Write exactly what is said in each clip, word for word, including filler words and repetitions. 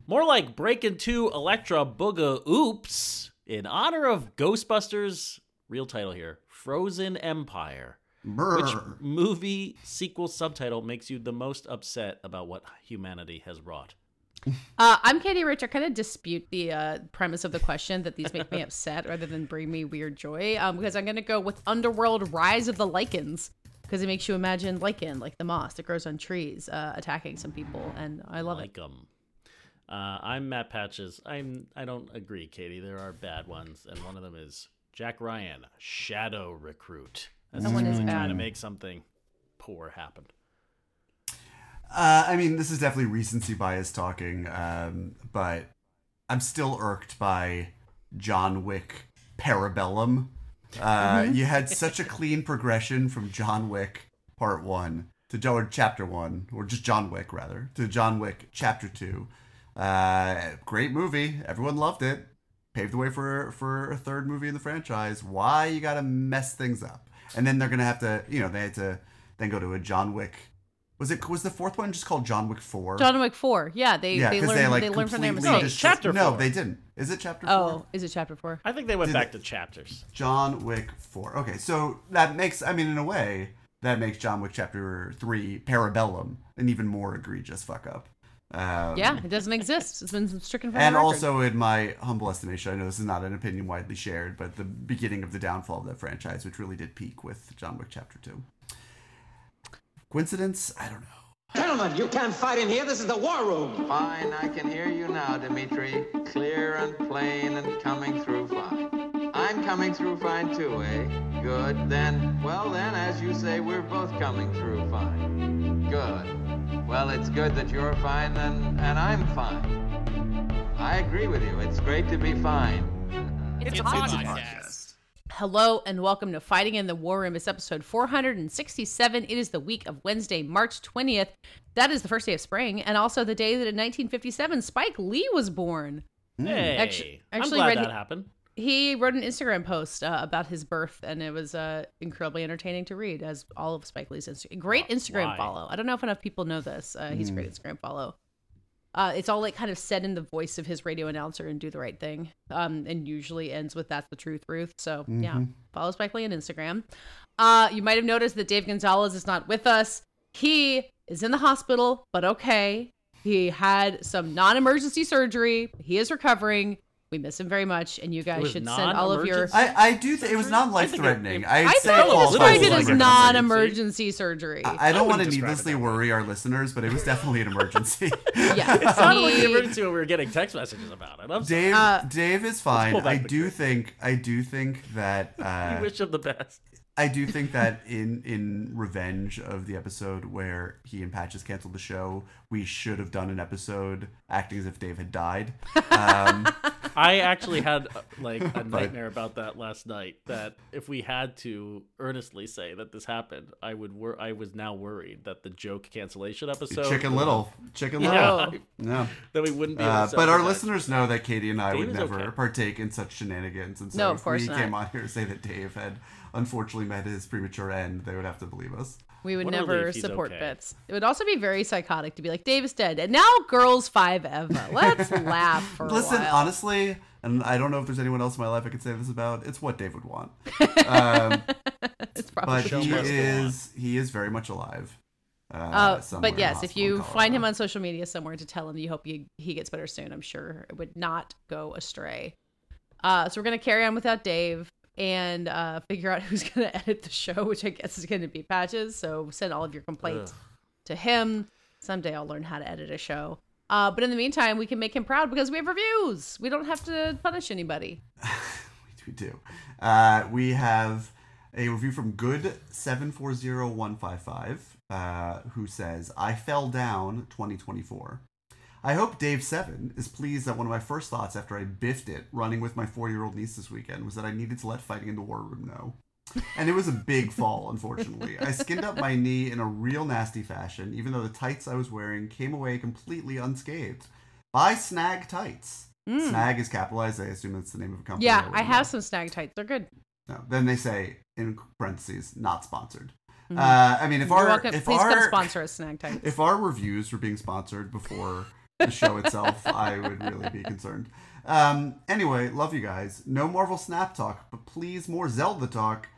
More like Breakin' two Electra Booga Oops in honor of Ghostbusters, real title here, Frozen Empire. Brr. Which movie sequel subtitle makes you the most upset about what humanity has wrought? Uh, I'm Katie Rich. I kind of dispute the uh, premise of the question that these make me upset rather than bring me weird joy, um, because I'm going to go with Underworld Rise of the Lycans, because it makes you imagine lichen, like the moss that grows on trees, uh, attacking some people, and I love like it. Um, uh, I'm Matt Patches. I'm, I don't agree, Katie. There are bad ones, and one of them is Jack Ryan, Shadow Recruit. That's That one is really bad. trying to make something poor happen. Uh, I mean, this is definitely recency bias talking, um, but I'm still irked by John Wick Parabellum. Uh, Mm-hmm. You had such a clean progression from John Wick Part One to jo- or Chapter One, or just John Wick rather, to John Wick Chapter Two. Uh, great movie, everyone loved it. Paved the way for for a third movie in the franchise. Why you gotta mess things up? And then they're gonna have to, you know, they had to then go to a John Wick. Was it was the fourth one just called John Wick Four? John Wick four. Yeah, they Yeah, they 'cause learned they, they, like, learned from their completely mistakes. just- Chapter No, four. they didn't. Is it Chapter Four? Oh, is it chapter four? I think they went Did back it- to chapters. John Wick Four. Okay, so that makes, I mean, in a way, that makes John Wick Chapter Three Parabellum an even more egregious fuck up. Um, Yeah, it doesn't exist. It's been stricken from And the record. also, in my humble estimation, I know this is not an opinion widely shared, but the beginning of the downfall of that franchise, which really did peak with John Wick Chapter Two. Coincidence? I don't know. Gentlemen, you can't fight in here. This is the war room. Fine, I can hear you now, Dimitri. Clear and plain and coming through fine. I'm coming through fine too, eh? Good. Then, well then, as you say, we're both coming through fine. Good. Well, it's good that you're fine and, and I'm fine. I agree with you. It's great to be fine. It's a podcast. Hello and welcome to Fighting in the War Room. It's episode four hundred sixty-seven. It is the week of Wednesday, March twentieth. That is the first day of spring, and also the day that in nineteen fifty-seven Spike Lee was born. Hey, Actu- I'm actually glad read- that happened. He wrote an Instagram post uh, about his birth, and it was uh, incredibly entertaining to read, as all of Spike Lee's Insta- great Instagram Why? follow. I don't know if enough people know this. Uh, he's a great Instagram follow. Uh, it's all like kind of said in the voice of his radio announcer and Do the Right Thing, um, and usually ends with "That's the truth, Ruth." So yeah, follow Spike Lee on Instagram. Uh, you might have noticed that Dave Gonzalez is not with us. He is in the hospital, but okay. He had some non-emergency surgery. He is recovering. We miss him very much, and you guys was should send all of your. non-emergency? I, I do think it was not life threatening. I I'd I say thought it you qualifies described it like as an non-emergency surgery. I, I don't I want to wouldn't describe it needlessly that way. worry our listeners, but it was definitely an emergency. Yeah, It sounded like he- an emergency when we were getting text messages about it. I'm sorry. Dave, Uh, Dave is fine. pull back I the do curtain. think, I do think that, uh, We wish him the best. I do think that in in revenge of the episode where he and Patches canceled the show, we should have done an episode acting as if Dave had died. Um, I actually had uh, like a nightmare about that last night. That if we had to earnestly say that this happened, I would. Wor- I was now worried that the joke cancellation episode, Chicken Little, Chicken yeah, Little. Yeah. that we wouldn't be. Able to Uh, sell but our that. listeners know that Katie and I Dave would is never okay. partake in such shenanigans, and so No, if of course we not. came on here to say that Dave had unfortunately met his premature end, they would have to believe us. We would What a never relief he's support okay. bits. It would also be very psychotic to be like, Dave is dead, and now girls five Eva. Let's laugh for Listen, a while. honestly, and I don't know if there's anyone else in my life I could say this about. It's what Dave would want. Um, it's probably but show he must go is he is very much alive. Uh, Uh, somewhere but in a yes, if hospital in you find him Colorado. on social media somewhere to tell him you hope you, he gets better soon, I'm sure it would not go astray. Uh, so we're going to carry on without Dave and uh, figure out who's going to edit the show, which I guess is going to be Patches. So send all of your complaints Ugh. to him. Someday I'll learn how to edit a show. Uh, but in the meantime, we can make him proud because we have reviews. We don't have to punish anybody. We do. Uh, we have a review from Good seven four zero one five five, uh, who says, "I fell down twenty twenty-four. I hope Dave Seven is pleased that one of my first thoughts after I biffed it running with my four-year-old niece this weekend was that I needed to let Fighting in the War Room know. And it was a big fall, unfortunately. I skinned up my knee in a real nasty fashion, even though the tights I was wearing came away completely unscathed. Buy Snag tights." Snag is capitalized. I assume that's the name of a company. Yeah, I wouldn't have know. some snag tights. They're good. No. Then they say in parentheses, not sponsored. Uh, I mean, if You're our welcome. if Please come our sponsor us, snag tights. if our reviews were being sponsored before the show itself, I would really be concerned. Um, anyway, love you guys. No Marvel Snap talk, but please more Zelda talk.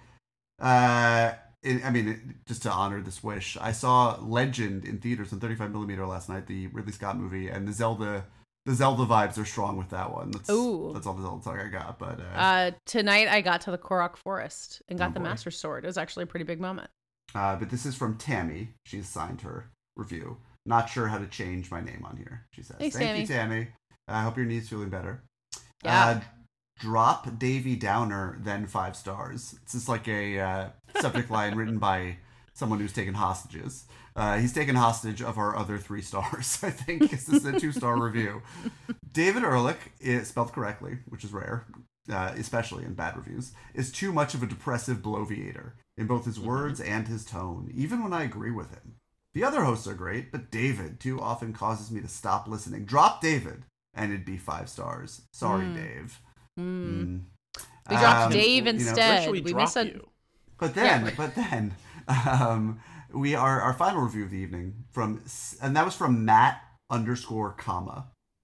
Uh, it, I mean, it, just to honor this wish, I saw Legend in theaters on thirty-five millimeter last night, the Ridley Scott movie, and the Zelda, the Zelda vibes are strong with that one. That's, Ooh. that's all the Zelda talk I got. But uh, uh, tonight I got to the Korok Forest and got Oh, the boy. Master Sword. It was actually a pretty big moment. uh, but this is from Tammy. She's signed her review. Not sure how to change my name on here. She says, Thanks, "Thank Tammy. you, Tammy. I hope your knee's feeling better." Yeah. Uh, drop Davy Downer, then five stars. It's just like a uh, subject line written by someone who's taken hostages. Uh, he's taken hostage of our other three stars, I think. This is a two-star review. David Ehrlich, is spelled correctly, which is rare, uh, especially in bad reviews, is too much of a depressive bloviator in both his words and his tone, even when I agree with him. The other hosts are great, but David too often causes me to stop listening. Drop David, and it'd be five stars. Sorry, Mm. Dave. Mm. Mm. We dropped Um, Dave you know, instead. Where should we, we drop missed a- you? But then, Yeah. but then, um, we are our final review of the evening from, and that was from Matt underscore comma,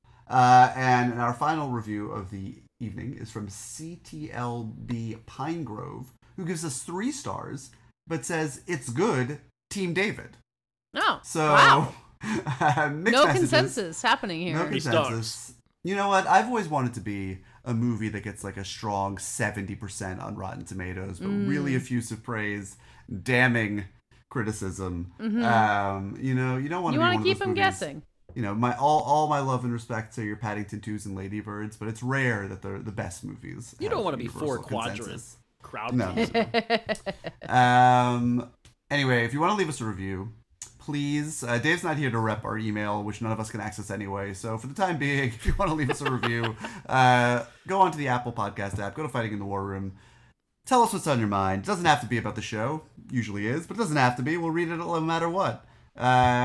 uh, and our final review of the evening is from C T L B Pine Grove, who gives us three stars, but says it's good, Team David. Oh, So, wow. mixed No messages. consensus happening here. No Three consensus. You know what? I've always wanted to be a movie that gets like a strong seventy percent on Rotten Tomatoes, but Mm. really effusive praise, damning criticism. Mhm. Um, you know, you don't want You to be want one to of keep those them movies- guessing. You know, my all, all my love and respect to your Paddington twos and Ladybirds, but it's rare that they're the best movies. You have don't want to be universal four quadrant consensus. crowd. No. pleaser. Um. Anyway, if you want to leave us a review, please. Uh, Dave's not here to rep our email, which none of us can access anyway. So for the time being, if you want to leave us a review, uh, go onto the Apple Podcast app. Go to Fighting in the War Room. Tell us what's on your mind. It doesn't have to be about the show. Usually is, but it doesn't have to be. We'll read it no matter what. Uh,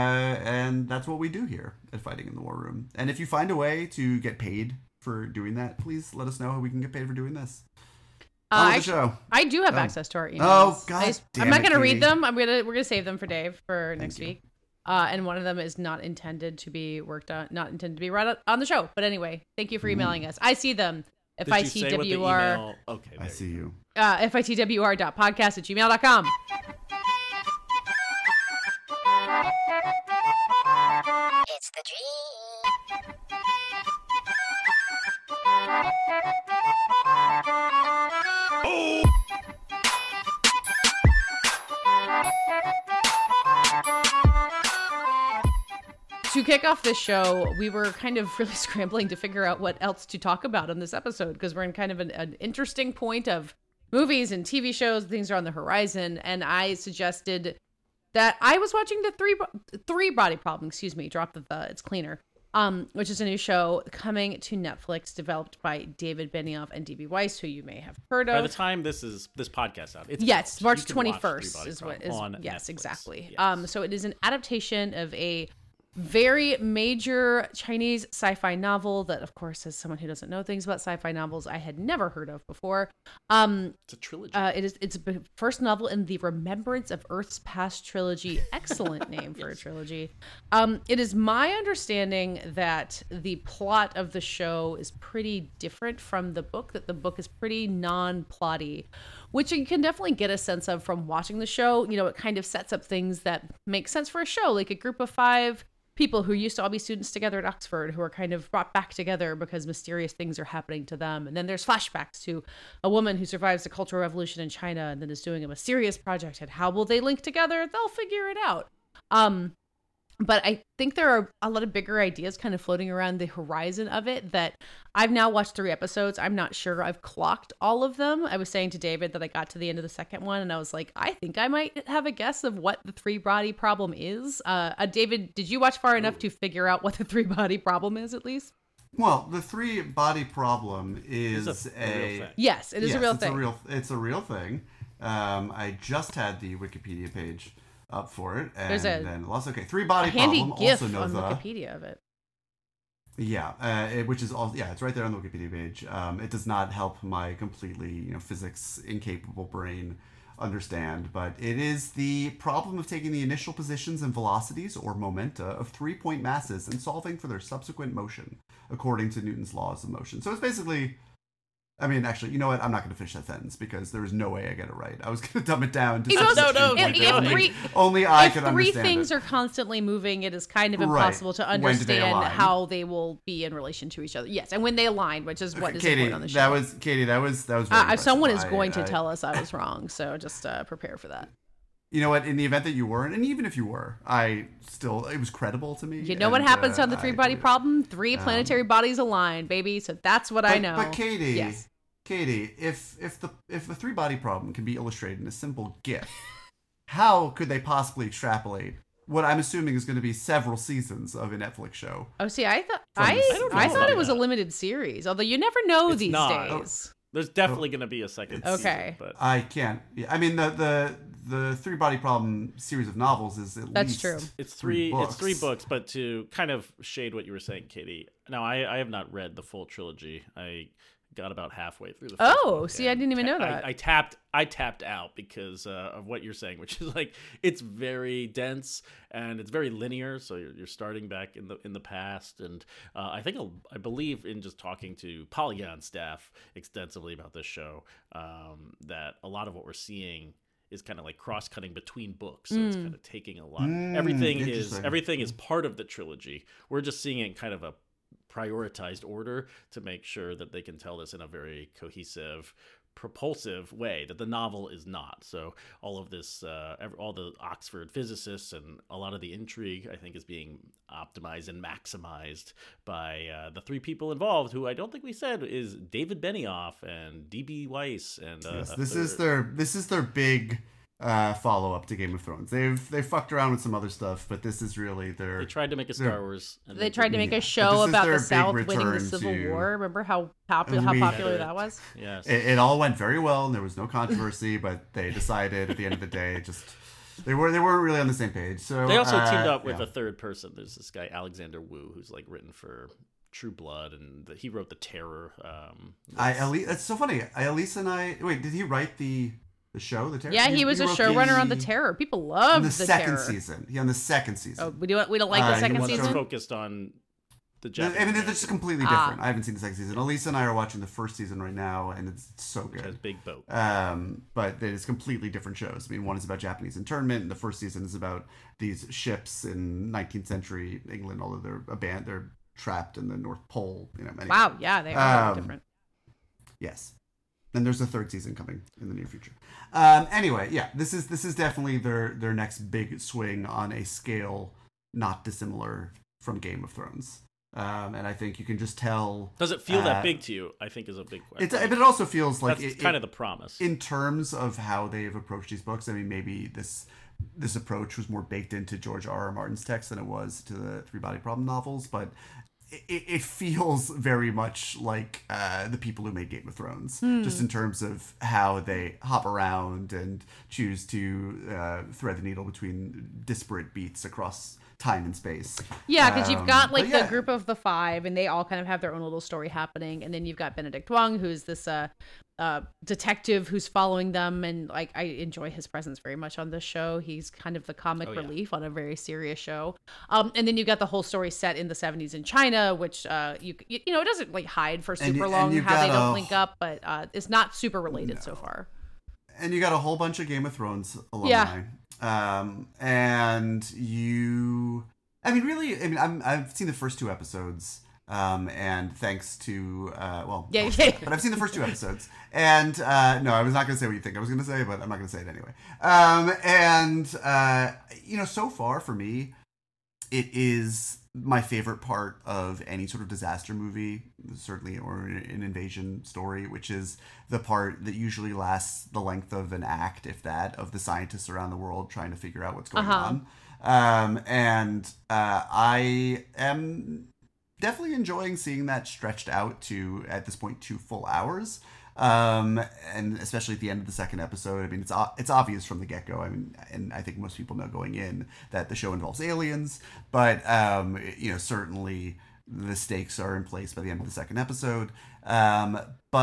and that's what we do here at Fighting in the War Room. And if you find a way to get paid for doing that, please let us know how we can get paid for doing this. Uh, On with the actu- show. I do have Oh. access to our emails. Oh, God I just- damn I'm not it, gonna Katie. read them. I'm gonna we're gonna save them for Dave for next you. week. Uh, and one of them is not intended to be worked on, not intended to be read on the show. But anyway, thank you for emailing us. I see them. F Did I you T say what the W R email? Okay, I there see you. uh, F I T W R dot podcast at gmail dot com. It's the dream. To kick off this show, we were kind of really scrambling to figure out what else to talk about on this episode because we're in kind of an, an interesting point of movies and T V shows, things are on the horizon, and I suggested that I was watching the three three body problem. Excuse me, drop the the. It's cleaner. Um, which is a new show coming to Netflix, developed by David Benioff and D B Weiss, who you may have heard By of. the time this is this podcast out, it's Yes, out. March You can twenty watch first Three Body is what is Problem on yes Netflix. exactly. Yes. Um, so it is an adaptation of a very major Chinese sci-fi novel that, of course, as someone who doesn't know things about sci-fi novels, I had never heard of before. Um, It's a trilogy. uh, it is it's a first novel in the Remembrance of Earth's Past trilogy. Excellent name for a trilogy. Um, it is my understanding that the plot of the show is pretty different from the book. That the book is pretty non-plotty, which you can definitely get a sense of from watching the show. You know, it kind of sets up things that make sense for a show, like a group of five people who used to all be students together at Oxford who are kind of brought back together because mysterious things are happening to them. And then there's flashbacks to a woman who survives the Cultural Revolution in China and then is doing a mysterious project. And how will they link together? They'll figure it out. Um, but I think there are a lot of bigger ideas kind of floating around the horizon of it that I've now watched three episodes. I'm not sure I've clocked all of them. I was saying to David that I got to the end of the second one and I was like, I think I might have a guess of what the three body problem is. Uh, uh David, did you watch far enough to figure out what the three body problem is at least? Well, the three body problem is It's a, a, a real thing. Yes, it is yes, a real it's thing. A real, it's a real thing. Um, I just had the Wikipedia page up for it, and There's a- then lost. Okay, three body a handy problem. GIF Also know on the Wikipedia of it. yeah, uh, it, which is all yeah, it's right there on the Wikipedia page. Um, it does not help my completely you know physics incapable brain understand, but it is the problem of taking the initial positions and velocities, or momenta, of three-point masses and solving for their subsequent motion, according to Newton's laws of motion. So it's basically... I mean, actually, you know what? I'm not going to finish that sentence because there is no way I get it right. I was going to dumb it down to If- no, no, if, no, if no. three, only I if could three understand things it. are constantly moving, it is kind of Right. impossible to When do they understand align? how they will be in relation to each other. Yes, and when they align, which is what is Katie, important on the show. that was Katie. That was that was. Very uh, impressive. someone is I- going to I- tell us I was wrong, so just uh, prepare for that. You know what? In the event that you weren't, and even if you were, I still it was credible to me. You know what and, happens uh, on the three I body believe it. problem? Three planetary bodies align, baby. So that's what I But- know. But Katie, Yes. Katie, if if the if the three body problem can be illustrated in a simple GIF, how could they possibly extrapolate what I'm assuming is going to be several seasons of a Netflix show? Oh, see, I thought From I the- I, don't know thought about it was a that. limited series. Although you never know It's these not. days. There's definitely going to be a second It's- season. Okay. But I can't. Yeah, I mean the the the three body problem series of novels is at That's least true. it's three. three It's three books. books, but to kind of shade what you were saying, Katie. Now, I, I have not read the full trilogy. I got about halfway through the. First Oh, book, see, I and didn't even ta- know that. I, I tapped. I tapped out because uh, of what you're saying, which is like it's very dense and it's very linear. So you're, you're starting back in the in the past, and uh, I think I'll, I believe in just talking to Polygon staff extensively about this show um, that a lot of what we're seeing is kind of like cross-cutting between books, so it's kind of taking a lot. Mm, everything is interesting. everything is part of the trilogy. We're just seeing it in kind of a prioritized order to make sure that they can tell this in a very cohesive, propulsive way that the novel is not. So all of this, uh, ev- all the Oxford physicists and a lot of the intrigue, I think, is being optimized and maximized by uh, the three people involved, who I don't think we said is David Benioff and D B Weiss. And uh, Yes, a this is third- their this is their big uh, follow up to Game of Thrones. They've they fucked around with some other stuff, but this is really their. They tried to make a they're- Star Wars. And They tried to make Yeah. a But show this is about their the big South winning the return Civil to- War. Remember how popular how We- popular that was? Yes. It, it all went very well, and there was no controversy. But they decided at the end of the day, just they were they weren't really on the same page. So They also uh, teamed up with yeah. a third person. There's this guy Alexander Wu who's like written for True Blood, and the, he wrote The Terror. Um, I Ali. It's so funny. I, Elise and I. Wait, did he write the the show? The Terror. Yeah, he was a wrote showrunner on The Terror. People loved On the, The second Terror. season. Yeah, on the second season. Oh, we don't we don't like Uh, the he second was one that's season. focused on the I Japanese. mean, it's American, just completely Ah. different. I haven't seen the second season. Elise and I are watching the first season right now, and it's so which has good. Big Boat. Um, but it's completely different shows. I mean, one is about Japanese internment, and the first season is about these ships in nineteenth century England, although they're abandoned, they're trapped in the North Pole. You know, anyway. Wow, yeah, they are Um, different. Yes. And there's a third season coming in the near future. Um, anyway, yeah, this is this is definitely their their next big swing on a scale not dissimilar from Game of Thrones. Um, and I think you can just tell. Does it feel uh, that big to you? I think is a big question. It's, but it also feels like That's it, kind it- of the promise. in terms of how they've approached these books. I mean, maybe this this approach was more baked into George R. R. Martin's text than it was to the Three Body Problem novels, but it, it feels very much like uh, the people who made Game of Thrones, just in terms of how they hop around and choose to uh, thread the needle between disparate beats across time and space. Yeah, because you've Um, got like but yeah. the group of the five, and they all kind of have their own little story happening, and then you've got Benedict Wong, who's this uh, uh, detective who's following them, and like I enjoy his presence very much on this show. He's kind of the comic Oh, yeah. relief on a very serious show. Um, and then you've got the whole story set in the seventies in China, which uh, you you, you know it doesn't like hide for And super you- and long you've how they got don't a- link up, but uh, it's not super related so far. And you got a whole bunch of Game of Thrones alumni. Yeah. Um, and you, I mean, really, I mean, I'm, I've seen the first two episodes. Um, and thanks to, uh, well, Yeah, yeah. but I've seen the first two episodes. And, uh, no, I was not going to say what you think I was going to say, but I'm not going to say it anyway. Um, and, uh, you know, so far for me, it is my favorite part of any sort of disaster movie, certainly, or an invasion story, which is the part that usually lasts the length of an act, if that, of the scientists around the world trying to figure out what's going Uh-huh. on. Um, and uh, I am definitely enjoying seeing that stretched out to, at this point, two full hours. Um, and especially at the end of the second episode, I mean, it's o- it's obvious from the get-go. I mean, and I think most people know going in that the show involves aliens, but um, you know, certainly the stakes are in place by the end of the second episode. Um, but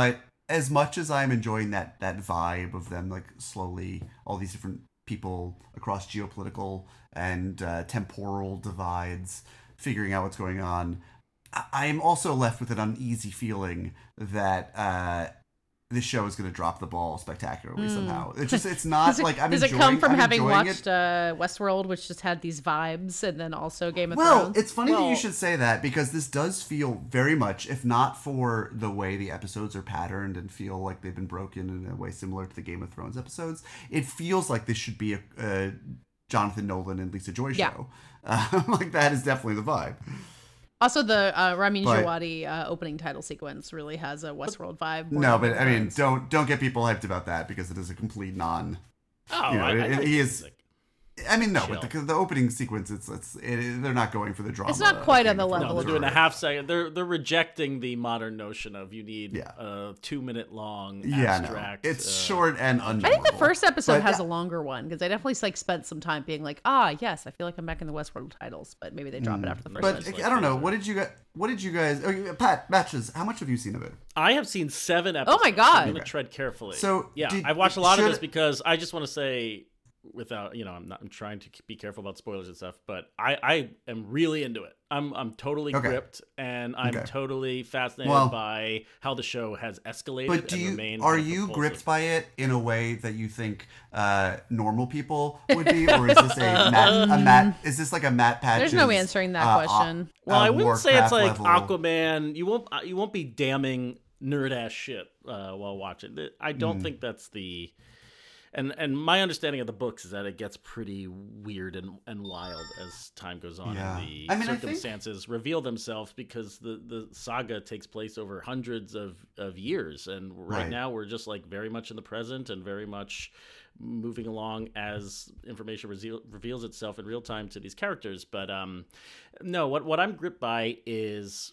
as much as I'm enjoying that that vibe of them like slowly all these different people across geopolitical and uh, temporal divides figuring out what's going on, I am also left with an uneasy feeling that uh, this show is going to drop the ball spectacularly mm. somehow. It's just, it's not it, like I'm does enjoying. Does it come from I'm having watched it. uh, Westworld, which just had these vibes, and then also Game of well, Thrones? Well, it's funny well, that you should say that, because this does feel very much, if not for the way the episodes are patterned and feel like they've been broken in a way similar to the Game of Thrones episodes, it feels like this should be a, a Jonathan Nolan and Lisa Joy yeah. show. Uh, like that is definitely the vibe. Also, the uh, Ramin but, Djawadi uh, opening title sequence really has a Westworld vibe. No, but I mean, don't don't get people hyped about that, because it is a complete non. Oh, you know, I, it, I it, he is. Like, I mean, no, chill. but the, the opening sequence, it's it's it, they're not going for the drama. It's not quite on the of level no, of they're doing a it. half second. They're they're rejecting the modern notion of you need Yeah. a two minute long Yeah, abstract. no, it's uh, short and unmemorable. I think the first episode But, has yeah. a longer one, because I definitely like spent some time being like, ah, yes, I feel like I'm back in the Westworld titles, but maybe they drop it after the first But episode. like I don't know. those are- What did you guys? What did you guys? Oh, Pat, Matches. How much have you seen of it? I have seen seven episodes. Oh my God. I'm going to Okay. tread carefully. So, yeah, did- I've watched a lot of should- this because I just want to say, without you know, I'm not. I'm trying to be careful about spoilers and stuff, but I, I am really into it. I'm, I'm totally Okay. gripped, and I'm Okay. totally fascinated Well- by how the show has escalated. But do and you remained are kind of you propulsive. gripped by it in a way that you think uh, normal people would be, or is this a Matt, a Matt? Is this like a Matt Patches? There's no answering that uh, question. uh, Well, I wouldn't say it's like Warcraft level- Aquaman. You won't. You won't be damning nerd ass shit uh, while watching. I don't Mm. think that's the. And and my understanding of the books is that it gets pretty weird and, and wild as time goes on. Yeah. And the I mean, I think- circumstances reveal themselves, because the, the saga takes place over hundreds of, of years. And right, Right. now we're just like very much in the present and very much moving along as information reveal, reveals itself in real time to these characters. But um, no, what, what I'm gripped by is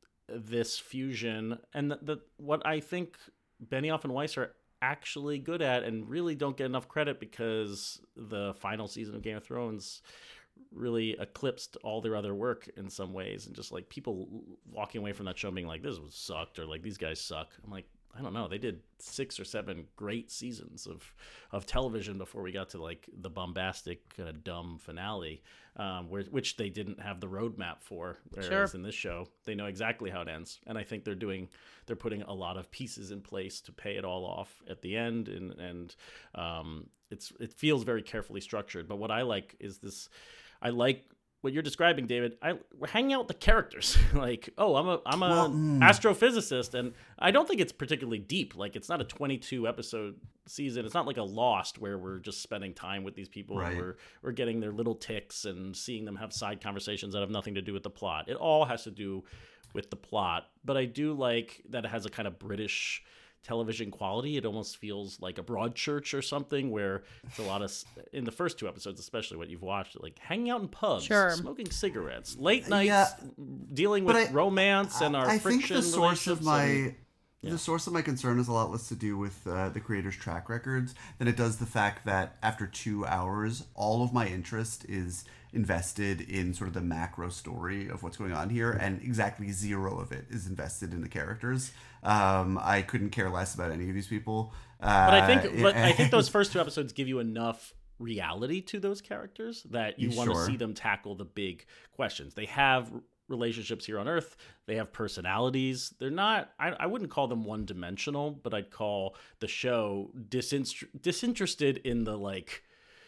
this fusion, and the, the what I think Benioff and Weiss are actually good at and really don't get enough credit, because the final season of Game of Thrones really eclipsed all their other work in some ways, and just like people walking away from that show being like, this was sucked, or like, these guys suck. I'm like, I don't know. They did six or seven great seasons of, of television before we got to like the bombastic kind of dumb finale, um, where, which they didn't have the roadmap for. Whereas Sure. in this show, they know exactly how it ends. And I think they're doing, they're putting a lot of pieces in place to pay it all off at the end. And, and um, it's, it feels very carefully structured. But what I like is this, I like what you're describing, David. I we're hanging out with the characters. Like, oh, I'm a I'm a Well, mm. astrophysicist, and I don't think it's particularly deep. Like, it's not a twenty-two episode season. It's not like a Lost where we're just spending time with these people. Right. And we're we're getting their little ticks and seeing them have side conversations that have nothing to do with the plot. It all has to do with the plot. But I do like that it has a kind of British television quality. It almost feels like a Broadchurch or something, where it's a lot of, in the first two episodes especially, what you've watched, like hanging out in pubs, Sure. smoking cigarettes, late nights, Yeah. dealing But with I- romance and our I think friction the source of relationships my and- the source of my concern is a lot less to do with uh, the creator's track records than it does the fact that after two hours, all of my interest is invested in sort of the macro story of what's going on here, and exactly zero of it is invested in the characters. Um, I couldn't care less about any of these people. Uh, But I think, but I think and- those first two episodes give you enough reality to those characters that you want to Sure. see them tackle the big questions. They have relationships here on Earth. They have personalities. They're not, I, I wouldn't call them one dimensional, but I'd call the show disinst- disinterested in the like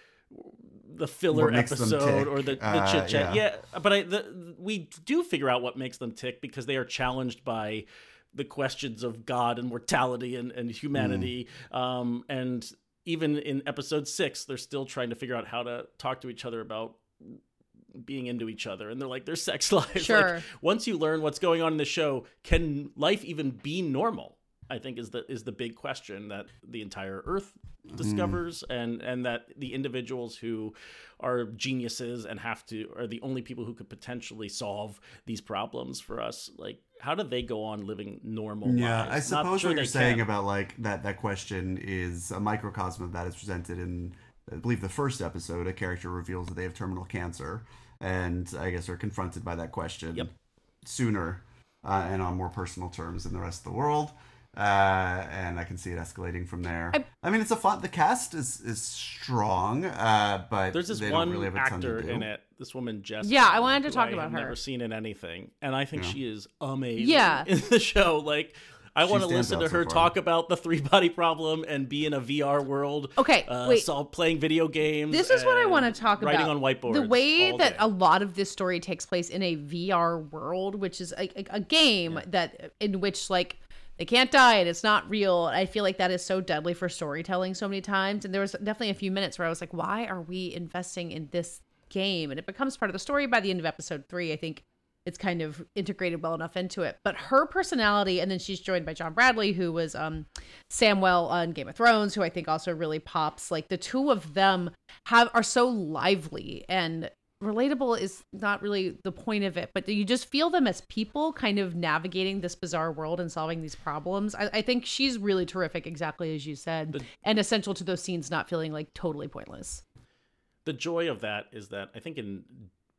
the filler What makes them episode tick. or the, the Uh, chit chat. yeah. Yeah. But I, the, we do figure out what makes them tick, because they are challenged by the questions of God and mortality and, and humanity. Um, and even in episode six, they're still trying to figure out how to talk to each other about being into each other, and they're like, their sex lives. Sure. Like, once you learn what's going on in the show, can life even be normal? I think is the is the big question that the entire Earth discovers, and and that the individuals who are geniuses and have to are the only people who could potentially solve these problems for us. Like, how do they go on living normal Yeah, lives? I Not suppose sure what you're they saying can. about like that that question is a microcosm of that is presented in, I believe, the first episode. A character reveals that they have terminal cancer, and I guess are confronted by that question Yep. sooner uh, and on more personal terms than the rest of the world. uh, and I can see it escalating from there. I, I mean, it's a fun. The cast is is strong, uh, but there's this they one don't really have a ton to actor do. in it. This woman Jess. Yeah, I wanted to who talk I about have her. Never seen in anything, and I think Yeah. she is amazing. Yeah. in the show, like. I She want to stands listen out to so her far. talk about the three body problem and be in a V R world. Okay, uh, wait. So playing video games. This is what I and want to talk writing about. on whiteboards. The way all that day. a lot of this story takes place in a V R world, which is a, a, a game Yeah. that in which like they can't die and it's not real. I feel like that is so deadly for storytelling so many times. And there was definitely a few minutes where I was like, why are we investing in this game? And it becomes part of the story by the end of episode three. I think it's kind of integrated well enough into it. But her personality, and then she's joined by John Bradley, who was um, Samwell on Game of Thrones, who I think also really pops. Like the two of them have are so lively and relatable is not really the point of it, but you just feel them as people kind of navigating this bizarre world and solving these problems. I, I think she's really terrific, exactly as you said, The- and essential to those scenes not feeling like totally pointless. The joy of that is that I think in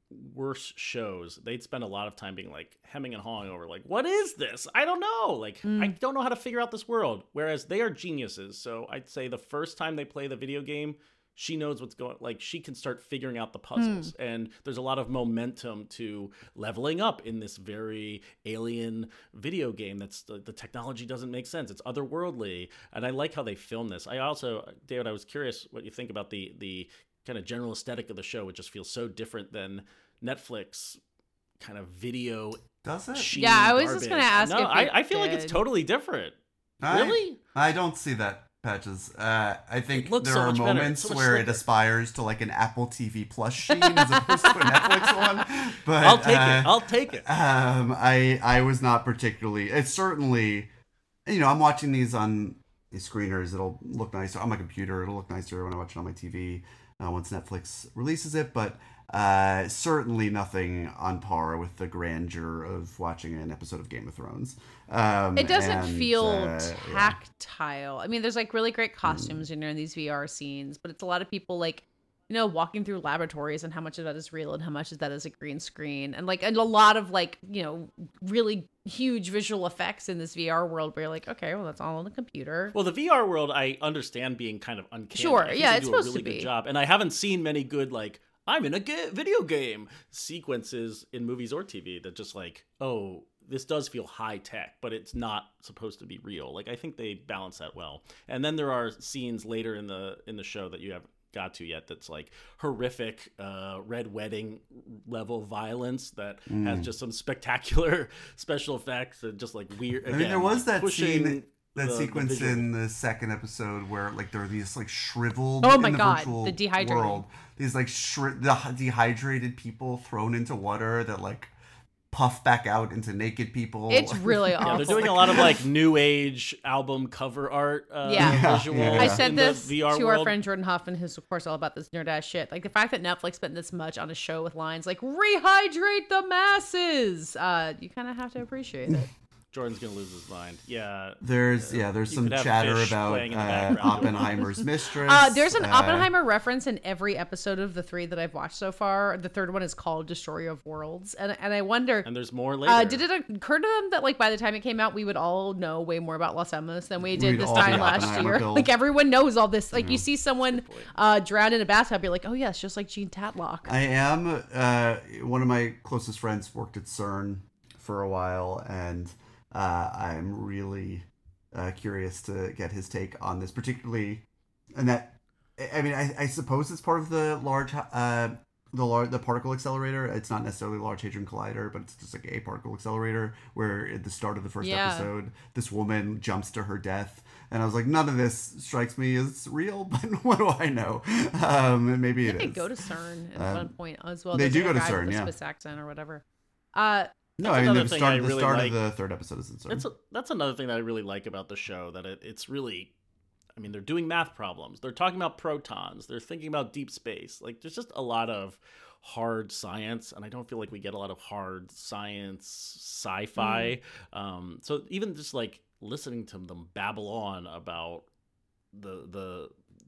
worse shows, they'd spend a lot of time being like hemming and hawing over like, what is this? I don't know. Like, Mm. I don't know how to figure out this world. Whereas they are geniuses. So I'd say the first time they play the video game, she knows what's going, like she can start figuring out the puzzles. And there's a lot of momentum to leveling up in this very alien video game. That's the, the technology doesn't make sense. It's otherworldly. And I like how they film this. I also, David, I was curious what you think about the, the kind of general aesthetic of the show. It just feels so different than Netflix kind of video. Does it? sheen Yeah, I was just garbage. gonna ask No, if I, it I feel like did. it's totally different. I- Really? I don't see that, Patches. Uh, I think It looks there so are much better. moments So much where it slicker. aspires to like an Apple T V Plus sheen as opposed to a Netflix one. But I'll take uh, it. I'll take it. Um, I I was not particularly. It's certainly, you know, I'm watching these on these screeners. It'll look nicer on my computer. It'll look nicer when I watch it on my T V uh, once Netflix releases it. But uh, certainly nothing on par with the grandeur of watching an episode of Game of Thrones. Um, It doesn't and, feel uh, yeah. tactile. I mean, there's like really great costumes in there in these V R scenes, but it's a lot of people like, you know, walking through laboratories and how much of that is real and how much of that is a green screen. And like, and a lot of like, you know, really huge visual effects in this V R world where you're like, okay, well, that's all on the computer. Well, the V R world, I understand being kind of uncanny. Sure, I think yeah, they it's do a supposed really to good be. job, and I haven't seen many good like I'm in a ga- video game sequences in movies or T V that just like, oh, this does feel high tech, but it's not supposed to be real. Like I think they balance that well. And then there are scenes later in the in the show that you haven't got to yet that's like horrific uh red wedding level violence that has just some spectacular special effects and just like weird I mean, there again, was that pushing scene, that the- the sequence visual. in the second episode where like there are these like shriveled Oh my in the God, virtual the dehydrated. world, these like shri- the dehydrated people thrown into water that like puff back out into naked people. It's really Yeah, awful. they're doing a lot of like new age album cover art uh, Yeah. Yeah, visual. yeah. I in said in the this V R to world. our friend Jordan Hoffman, who's of course all about this nerd ass shit. Like the fact that Netflix spent this much on a show with lines like "rehydrate the masses," uh, you kind of have to appreciate it. Jordan's gonna lose his mind. Yeah. There's yeah, there's You some could have chatter fish about playing in the uh, background. Oppenheimer's mistress. Uh, there's an uh, Oppenheimer reference in every episode of the three that I've watched so far. The third one is called "Destroyer of Worlds," and and I wonder. And there's more later. Uh, did it occur to them that like by the time it came out, we would all know way more about Los Alamos than we did We'd this all be time last Oppenheimer year? build. Like everyone knows all this. Like you see someone point. uh, drown in a bathtub, you're like, oh yeah, it's just like Gene Tatlock. I am. Uh, one of my closest friends worked at CERN for a while, and uh, I'm really uh, curious to get his take on this, particularly. And that, I mean, I, I suppose it's part of the large, uh, the large, the particle accelerator. It's not necessarily a Large Hadron Collider, but it's just like a particle accelerator. Where at the start of the first Yeah. episode, this woman jumps to her death. And I was like, none of this strikes me as real, but what do I know? Um, and maybe I it think is. they go to CERN at Um, one point as well. they There's, do like, go a to guy with CERN, a yeah. Swiss accent or whatever. Uh, No, That's I mean another the thing start, I the really start like. of the third episode is in CERN. That's a, that's another thing that I really like about the show. That it, it's really, I mean, they're doing math problems. They're talking about protons. They're thinking about deep space. Like there's just a lot of hard science, and I don't feel like we get a lot of hard science sci-fi. Um, so even just like listening to them babble on about the the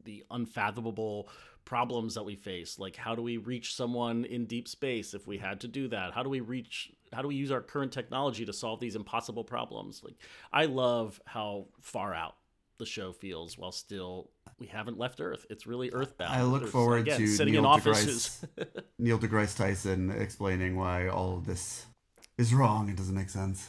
the unfathomable problems that we face. Like, how do we reach someone in deep space if we had to do that? How do we reach, how do we use our current technology to solve these impossible problems? Like, I love how far out the show feels while still we haven't left Earth. It's really earthbound. I look There's, forward again, to sitting Neil in offices. deGrasse, Neil deGrasse Tyson explaining why all of this is wrong. It doesn't make sense.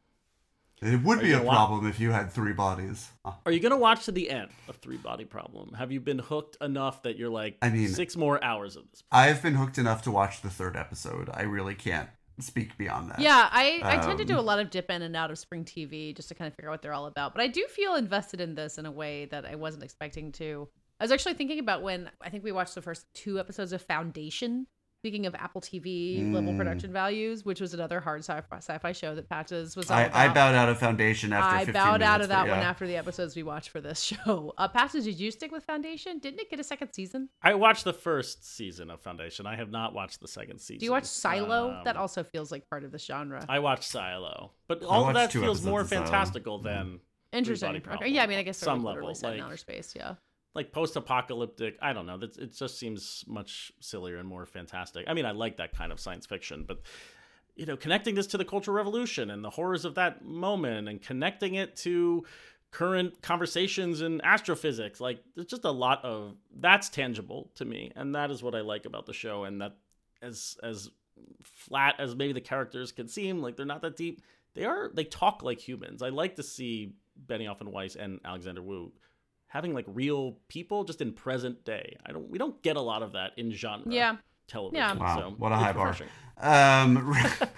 It would Are be you a gonna wa- problem if you had three bodies. Uh, Are you going to watch to the end of Three Body Problem? Have you been hooked enough that you're like, I mean, six more hours of this? I've been hooked enough to watch the third episode. I really can't speak beyond that. Yeah, I, I tend to do Um, a lot of dip in and out of Spring T V just to kind of figure out what they're all about. But I do feel invested in this in a way that I wasn't expecting to. I was actually thinking about when I think we watched the first two episodes of Foundation. Speaking of Apple T V level Mm. production values, which was another hard sci-fi, sci-fi show that Patches was all I, about. I bowed out of Foundation after I fifteen bowed out minutes, of that but one yeah. after the episodes we watched for this show. Uh, Patches, did you stick with Foundation? Didn't it get a second season? I watched the first season of Foundation. I have not watched the second season. Do you watch Silo? Um, that also feels like part of the genre. I watched Silo, but I all of watched that two feels more episodes of Silo. fantastical than Interesting. Three Body Okay. Problem. Yeah, I mean, I guess they're Some like literally level, set in like- outer space. Yeah. like post-apocalyptic. I don't know. That it just seems much sillier and more fantastic. I mean, I like that kind of science fiction, but you know, connecting this to the Cultural Revolution and the horrors of that moment, and connecting it to current conversations in astrophysics, like there's just a lot of that's tangible to me, and that is what I like about the show. And that, as as flat as maybe the characters can seem, like they're not that deep. They are. They talk like humans. I like to see Benioff and Weiss and Alexander Wu having like real people just in present day. I don't. We don't get a lot of that in genre Yeah. television. Yeah. Wow, So what a it's high bar. refreshing. Um,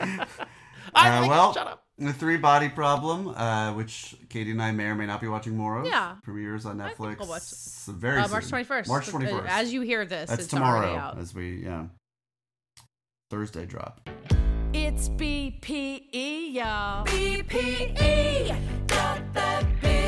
I uh, like it. well, Shut up. the Three Body Problem, uh, which Katie and I may or may not be watching more of. Yeah. Premieres on I think Netflix. we'll watch very Uh, soon. March twenty-first. March Uh, twenty-first. As you hear this, That's it's tomorrow, already out. as we yeah. Thursday drop. It's B P E, y'all. B P E, got that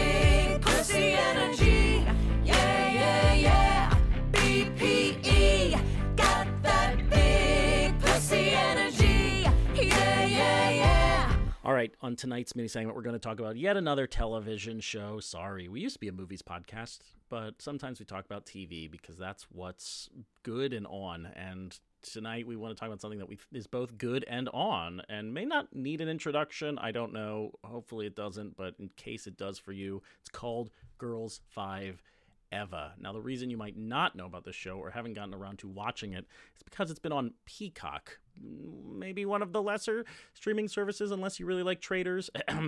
big pussy energy. Yeah, yeah, yeah. B P E, got that big pussy energy. Yeah, yeah, yeah. All right, on tonight's mini segment, we're going to talk about yet another television show. Sorry, we used to be a movies podcast, but sometimes we talk about T V because that's what's good and on. And tonight we want to talk about something that we is both good and on, and may not need an introduction. I don't know. Hopefully it doesn't, but in case it does for you, it's called Girls Five Eva. Now, the reason you might not know about this show or haven't gotten around to watching it is because it's been on Peacock, maybe one of the lesser streaming services, unless you really like traders.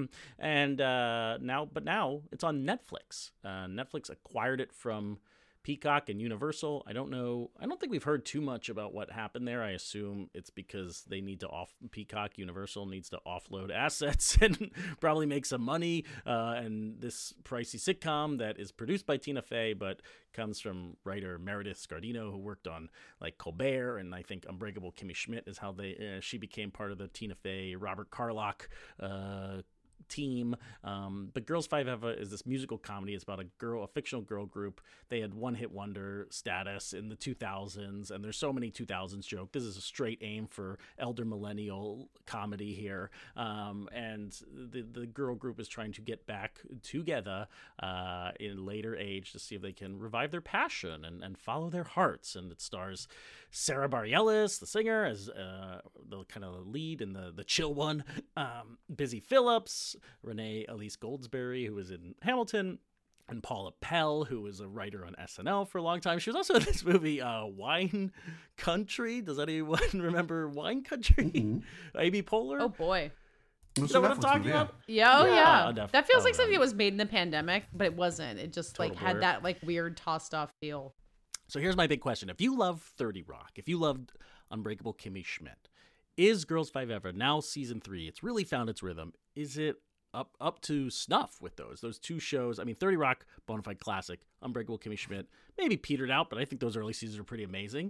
and uh, now, but now it's on Netflix. Uh, Netflix acquired it from Peacock and Universal. I don't know. I don't think we've heard too much about what happened there. I assume it's because they need to off Peacock. Universal needs to offload assets and probably make some money. Uh, and this pricey sitcom that is produced by Tina Fey, but comes from writer Meredith Scardino, who worked on like Colbert, and I think Unbreakable Kimmy Schmidt is how they uh, she became part of the Tina Fey Robert Carlock uh, team. Um, but Girls Five Eva is this musical comedy. It's about a girl, a fictional girl group. They had one hit wonder status in the two thousands, and there's so many two thousands joke. This is a straight aim for elder millennial comedy here. Um, and the the girl group is trying to get back together uh, in later age to see if they can revive their passion and, and follow their hearts. And it stars Sarah Bareilles, the singer, as uh, the kind of lead and the the chill one. Um, Busy Phillips, Renee Elise Goldsberry, who was in Hamilton, and Paula Pell, who was a writer on S N L for a long time. She was also in this movie, uh, Wine Country. Does anyone remember Wine Country? Mm-hmm. Amy Poehler? Oh boy. You know what I'm talking yeah. about? Yeah, oh Yeah, yeah. I'll def- that feels I'll like something run. that was made in the pandemic, but it wasn't. It just like Total had blur. that like weird tossed off feel. So here's my big question. If you love thirty Rock, if you loved Unbreakable Kimmy Schmidt, is Girls Five Eva now season three? It's really found its rhythm. Is it up up to snuff with those those two shows? I mean, thirty Rock, bona fide classic. Unbreakable Kimmy Schmidt maybe petered out, but I think those early seasons are pretty amazing.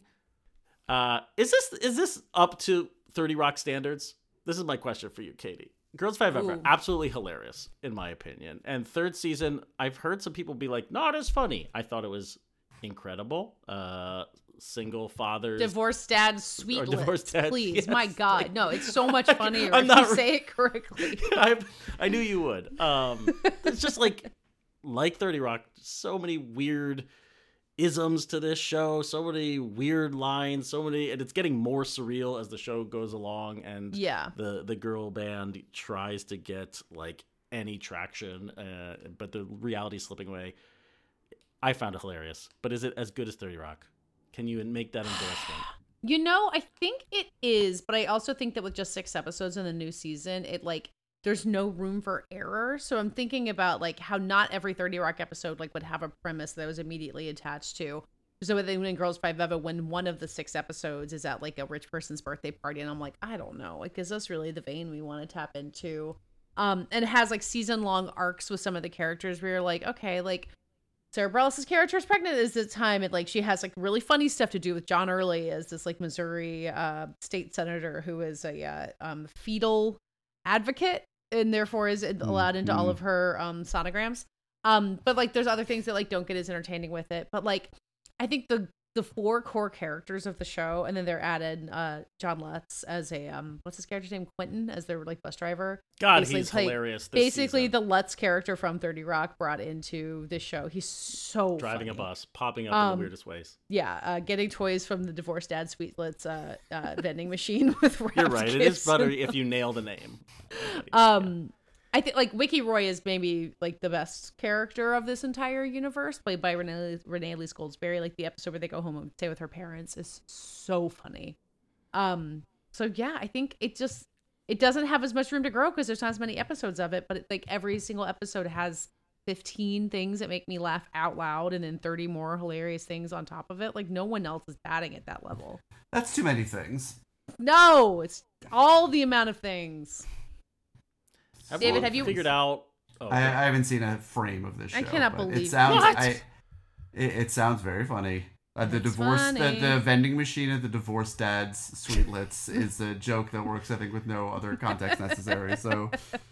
Uh, is this is this up to thirty Rock standards? This is my question for you, Katie. Girls Five Eva, Ooh. absolutely hilarious in my opinion. And third season, I've heard some people be like, "Not as funny." I thought it was incredible. Uh, single fathers, Divorced dad's sweet Or lips, divorced dads, please. yes, My God, like- no, it's so much funnier I'm if not you say it correctly. I, I knew you would. Um, it's just like like thirty Rock, so many weird isms to this show, so many weird lines, so many, and it's getting more surreal as the show goes along, and Yeah. the the girl band tries to get like any traction, uh, but the reality's slipping away. I found it hilarious, but is it as good as thirty Rock? Can you make that endorsement? You know, I think it is, but I also think that with just six episodes in the new season, it like there's no room for error. So I'm thinking about like how not every thirty Rock episode like would have a premise that was immediately attached to. So with in Girls Five Eva, when one of the six episodes is at like a rich person's birthday party, and I'm like, I don't know, like is this really the vein we want to tap into? Um, and it has like season long arcs with some of the characters where you're like, okay, like Sarah Bareilles' character is pregnant at this time, and like she has like really funny stuff to do with John Early as this like Missouri uh, state senator who is a uh, um, fetal advocate and therefore is allowed into all of her um, sonograms. Um, but like there's other things that like don't get as entertaining with it. But like I think the the four core characters of the show, and then they're added uh, John Lutz as a um what's his character's name, Quentin, as their like bus driver. God, Basically, he's like, hilarious. This basically, season. the Lutz character from thirty Rock brought into this show. He's so driving funny. a bus, popping up in Um, the weirdest ways. Yeah, uh, getting toys from the divorced dad Sweetlets uh, uh, vending machine with wrapped You're right. It is gifts. butter if you nail the name. Um, I think like Wiki Roy is maybe like the best character of this entire universe, played by Renee Renee Elise Goldsberry. Like the episode where they go home and stay with her parents is so funny. Um, so yeah, I think it just it doesn't have as much room to grow because there's not as many episodes of it. But it, like every single episode has fifteen things that make me laugh out loud, and then thirty more hilarious things on top of it. Like no one else is batting at that level. That's too many things. No, it's all the amount of things. Have David, we have you- figured out? Oh, I, I haven't seen a frame of this show. I cannot but believe it sounds. What? I, it, it sounds very funny. Uh, the It's divorce, the, funny. the vending machine at the divorced dad's Sweetlets is a joke that works, I think, with no other context necessary. So,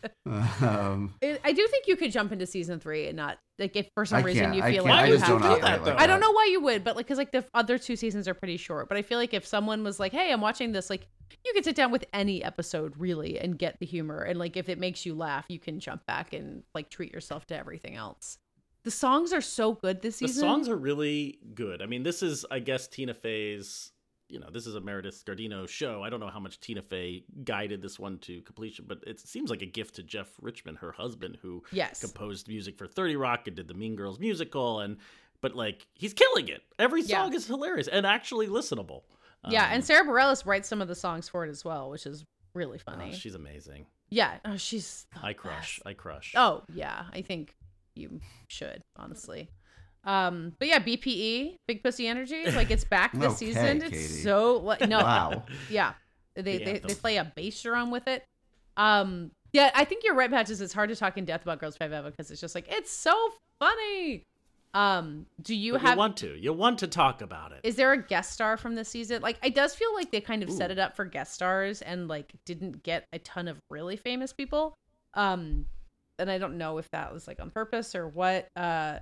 um, It, I do think you could jump into season three and not like if for some I reason can't. you I feel can't. like I you just have don't to. operate like I don't that. know why you would, but like because like the other two seasons are pretty short. But I feel like if someone was like, "Hey, I'm watching this," like you could sit down with any episode really and get the humor, and like if it makes you laugh, you can jump back and like treat yourself to everything else. The songs are so good this the season. songs are really good. I mean, this is, I guess, Tina Fey's. You know, this is a Meredith Gardino show. I don't know how much Tina Fey guided this one to completion, but it seems like a gift to Jeff Richman, her husband, who Yes. composed music for thirty Rock and did the Mean Girls musical, and but like he's killing it. Every Yeah. song is hilarious and actually listenable. Yeah, Um, and Sarah Bareilles writes some of the songs for it as well, which is really oh, funny. she's amazing. Yeah, oh, she's. the I crush. best. I crush. Oh yeah, I think you should honestly. Um, but yeah, B P E, Big Pussy Energy, like it's back this Okay, season. It's Katie. so like no, Wow. yeah, they The they, they anthem. play a bass drum with it. Um, yeah, I think you're right, Patches. It's hard to talk in depth about Girls Five Eva because it's just like it's so funny. Um, do you But have? you want to. You want to talk about it. Is there a guest star from this season? Like, it does feel like they kind of set Ooh. it up for guest stars and like didn't get a ton of really famous people. Um, and I don't know if that was like on purpose or what. Uh,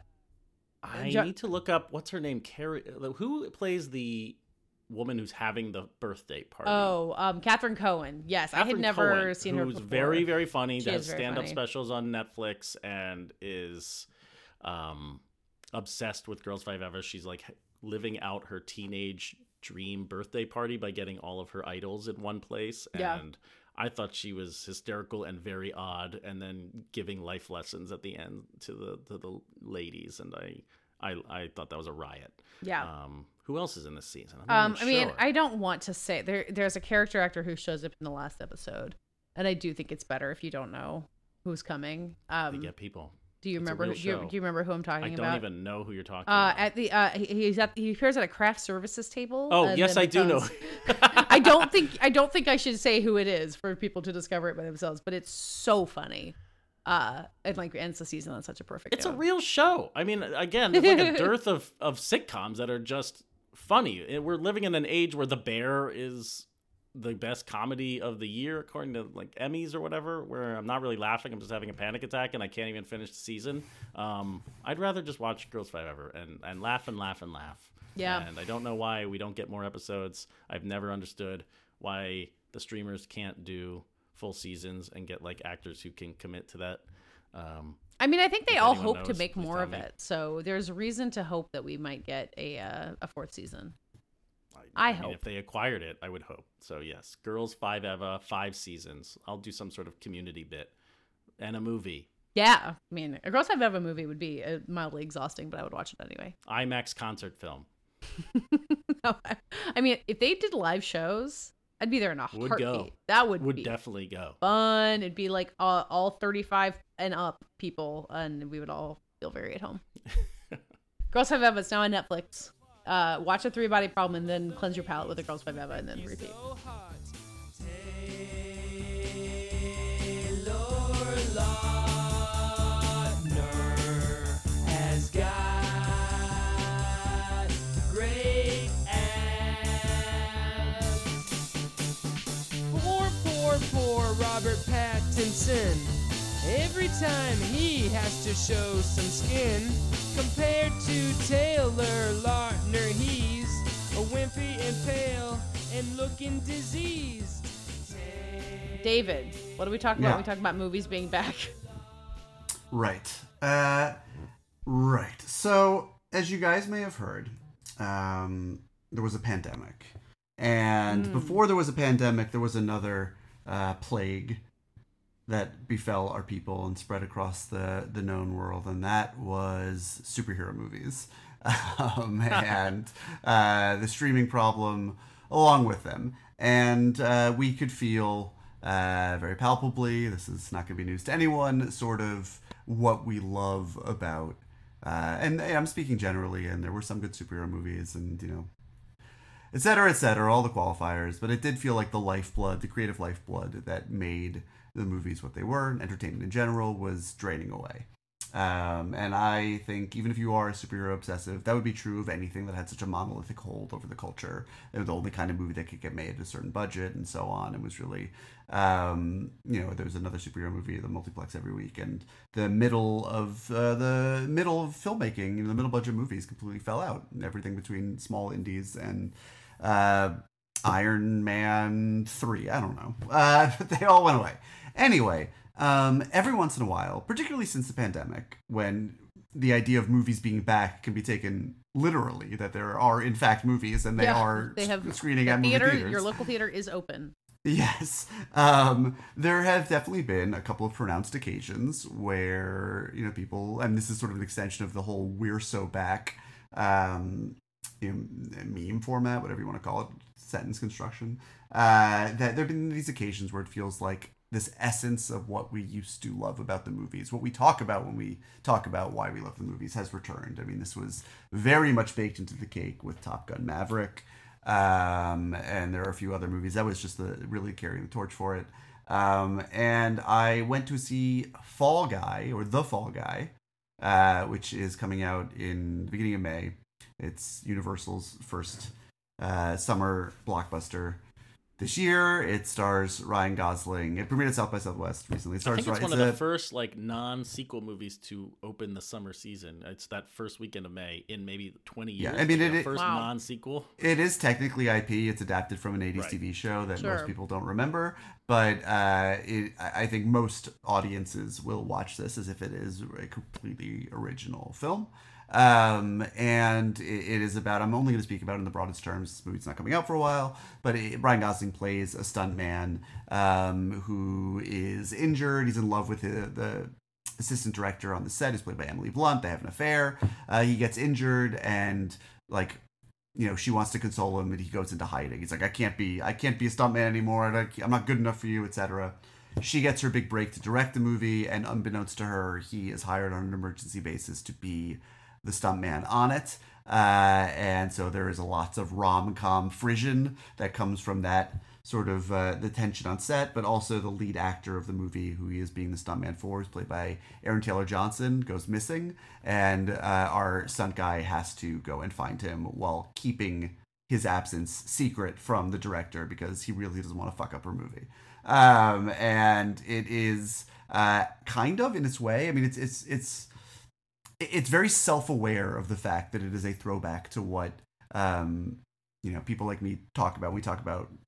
I Jo- need to look up what's her name. Carrie. Who plays the woman who's having the birthday party? oh, um, Catherine Cohen. Yes, I had Catherine never Cohen, seen her who's before. very, very funny. She Does is very stand-up funny. specials on Netflix and is um, obsessed with Girls Five Eva. She's like living out her teenage dream birthday party by getting all of her idols in one place. Yeah. And I thought she was hysterical and very odd, and then giving life lessons at the end to the to the ladies. And I I, I thought that was a riot. Yeah. Um, who else is in this season? I'm not Um, I even mean, sure. I don't want to say there. There's a character actor who shows up in the last episode, and I do think it's better if you don't know who's coming. They Um, get people. do you it's a remember? real Do you, show. do you remember who I'm talking I don't about? even know who you're talking Uh, about. at the uh, he- he's at he appears at a craft services table. Oh, and yes, then I it do know. comes- I don't think I don't think I should say who it is for people to discover it by themselves, but it's so funny. Uh, and like ends the season on such a perfect. It's a note. real show. I mean, again, there's like a dearth of, of sitcoms that are just funny. And we're living in an age where The Bear is the best comedy of the year, according to like Emmys or whatever, where I'm not really laughing. I'm just having a panic attack and I can't even finish the season. Um, I'd rather just watch Girls Five Eva and, and laugh and laugh and laugh. Yeah. And I don't know why we don't get more episodes. I've never understood why the streamers can't do full seasons and get like actors who can commit to that Um, I mean, I think they if all anyone hope to knows, make please more tell of me. it. So there's reason to hope that we might get a uh, a fourth season. I, I mean, hope. if they acquired it, I would hope. So yes, Girls Five Eva, five seasons. I'll do some sort of community bit and a movie. Yeah, I mean, a Girls Five Eva movie would be uh, mildly exhausting, but I would watch it anyway. IMAX concert film. No, I, I mean, if they did live shows, I'd be there in a Would heartbeat. go. That would, Would be definitely go. fun. It'd be like uh, all thirty-five and up people, and we would all feel very at home. Girls Five Eva, it's now on Netflix. Uh, watch a Three Body Problem and then cleanse your palate with a Girls Five Eva and then repeat. Has got great abs. Poor, poor, poor Robert Pattinson. Every time he has to show some skin. Compared to Taylor Lautner, he's a wimpy and pale and looking diseased. David, what are we talking Yeah. about? We talking about movies being back. Right. Uh, right. So, as you guys may have heard, um, there was a pandemic. And before there was a pandemic, there was another uh, plague that befell our people and spread across the, the known world, and that was superhero movies. Um, and uh, the streaming problem along with them. And uh, we could feel uh, very palpably, this is not going to be news to anyone, sort of what we love about, uh, and I'm speaking generally, and there were some good superhero movies, and, you know, et cetera, et cetera, all the qualifiers, but it did feel like the lifeblood, the creative lifeblood that made the movies what they were, and entertainment in general, was draining away. Um, and I think even if you are a superhero obsessive, that would be true of anything that had such a monolithic hold over the culture. It was the only kind of movie that could get made at a certain budget and so on. It was really, um, you know, there was another superhero movie at the multiplex every week, and the middle of uh, the middle of filmmaking, you know, the middle budget movies completely fell out. Everything between small indies and uh, Iron Man three, I don't know, uh, they all went away. Anyway. Um, every once in a while, particularly since the pandemic, when the idea of movies being back can be taken literally, that there are in fact movies and they Yeah, are they have screening the at movie theater. theaters. Your local theater is open. Yes. Um, there have definitely been a couple of pronounced occasions where, you know, people, and this is sort of an extension of the whole "we're so back" um, you know, meme format, whatever you want to call it, sentence construction, uh, that there have been these occasions where it feels like this essence of what we used to love about the movies, what we talk about when we talk about why we love the movies, has returned. I mean, this was very much baked into the cake with Top Gun Maverick, um, and there are a few other movies. That was just the really carrying the torch for it. Um, and I went to see Fall Guy, or The Fall Guy, uh, which is coming out in the beginning of May. It's Universal's first uh, summer blockbuster this year. It stars Ryan Gosling. It premiered at South by Southwest recently. It I stars think it's Ryan- one of a- the first like non-sequel movies to open the summer season. It's that first weekend of May in maybe twenty years. Yeah, I mean, like it- the it- first Wow. non-sequel. It is technically I P. It's adapted from an eighties Right. T V show that Sure. most people don't remember. But uh, it, I I think most audiences will watch this as if it is a completely original film. Um, and it, it is about, I'm only going to speak about it in the broadest terms. This movie's not coming out for a while, but it, Ryan Gosling plays a stuntman um, who is injured. He's in love with the, the assistant director on the set, who's played by Emily Blunt. They have an affair. Uh, he gets injured, and like, you know, she wants to console him, and he goes into hiding. He's like, I can't be, I can't be a stuntman anymore. I don't- I'm not good enough for you, et cetera. She gets her big break to direct the movie, and unbeknownst to her, he is hired on an emergency basis to be the stuntman on it. Uh, and so there is a lots of rom-com frisson that comes from that sort of uh, the tension on set, but also the lead actor of the movie, who he is being the stuntman for, is played by Aaron Taylor Johnson, goes missing, and uh, our stunt guy has to go and find him while keeping his absence secret from the director because he really doesn't want to fuck up her movie. Um, and it is uh, kind of in its way. I mean, it's it's it's it's very self-aware of the fact that it is a throwback to what um, you know, people like me talk about. We talk about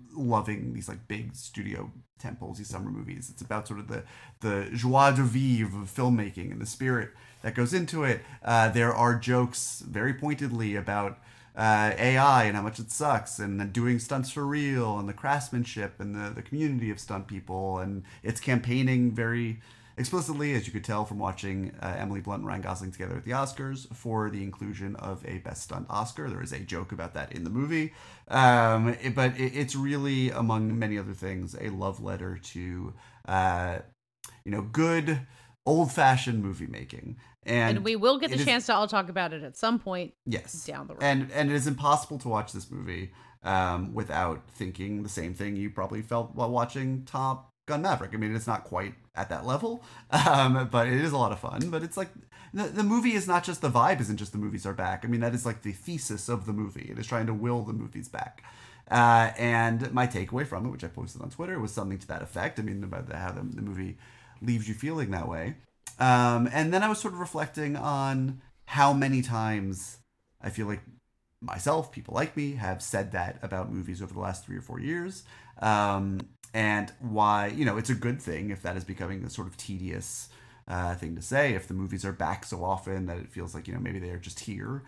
loving these like big studio tentpoles, these summer movies. It's about sort of the the joie de vivre of filmmaking and the spirit that goes into it. Uh, there are jokes very pointedly about uh, A I and how much it sucks, and then doing stunts for real, and the craftsmanship and the, the community of stunt people, and it's campaigning very explicitly, as you could tell from watching uh, Emily Blunt and Ryan Gosling together at the Oscars, for the inclusion of a Best Stunt Oscar. There is a joke about that in the movie. Um, it, but it, it's really, among many other things, a love letter to, uh, you know, good old-fashioned movie making. And, And we will get the it is- chance to all talk about it at some point Yes. down the road. And and it is impossible to watch this movie um, without thinking the same thing you probably felt while watching Top Gun Maverick. I mean, it's not quite at that level, um, but it is a lot of fun. But it's like the, the movie is not just the vibe, isn't just the movies are back. I mean, that is like the thesis of the movie. It is trying to will the movies back. Uh, and my takeaway from it, which I posted on Twitter, was something to that effect. I mean, about how the, the movie leaves you feeling that way. Um, and then I was sort of reflecting on how many times I feel like myself, people like me, have said that about movies over the last three or four years. Um, and why, you know, it's a good thing if that is becoming a sort of tedious uh, thing to say, if the movies are back so often that it feels like, you know, maybe they are just here.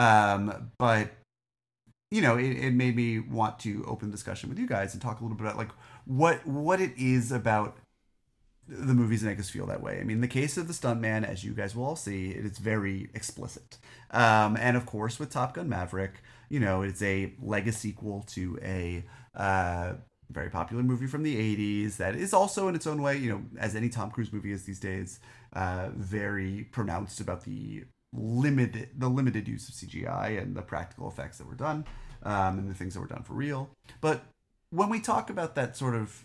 Um, but, you know, it, it made me want to open discussion with you guys and talk a little bit about like what what it is about the movies that make us feel that way. I mean, in the case of The Stuntman, as you guys will all see, it is very explicit. Um, and of course, with Top Gun Maverick, you know, it's a legacy sequel to a uh, very popular movie from the eighties that is also in its own way, you know, as any Tom Cruise movie is these days, uh, very pronounced about the limited the limited use of C G I and the practical effects that were done, um, and the things that were done for real. But when we talk about that sort of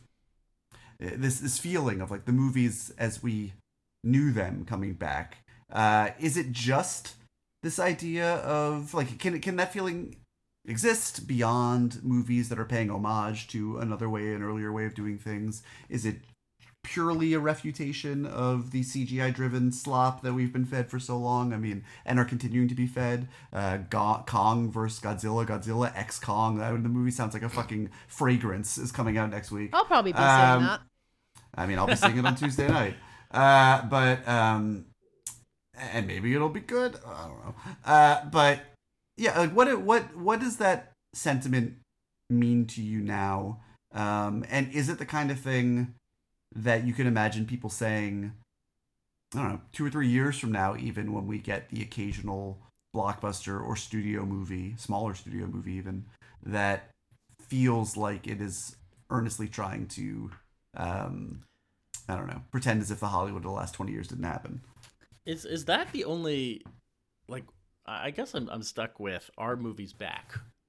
this this feeling of like the movies as we knew them coming back, uh, is it just this idea of like can can that feeling exist beyond movies that are paying homage to another way, an earlier way of doing things? Is it purely a refutation of the C G I-driven slop that we've been fed for so long? I mean, and are continuing to be fed. Uh, Go- Kong versus Godzilla, Godzilla X Kong. That, the movie sounds like a fucking fragrance is coming out next week. I'll probably be Um, saying that. I mean, I'll be seeing it on Tuesday night. Uh, but um, and maybe it'll be good. I don't know. Uh, but yeah, like what what what does that sentiment mean to you now? Um, and is it the kind of thing that you can imagine people saying, I don't know, two or three years from now, even when we get the occasional blockbuster or studio movie, smaller studio movie even, that feels like it is earnestly trying to, um, I don't know, pretend as if the Hollywood of the last twenty years didn't happen? Is is that the only, like, I guess I'm I'm stuck with, are movies back?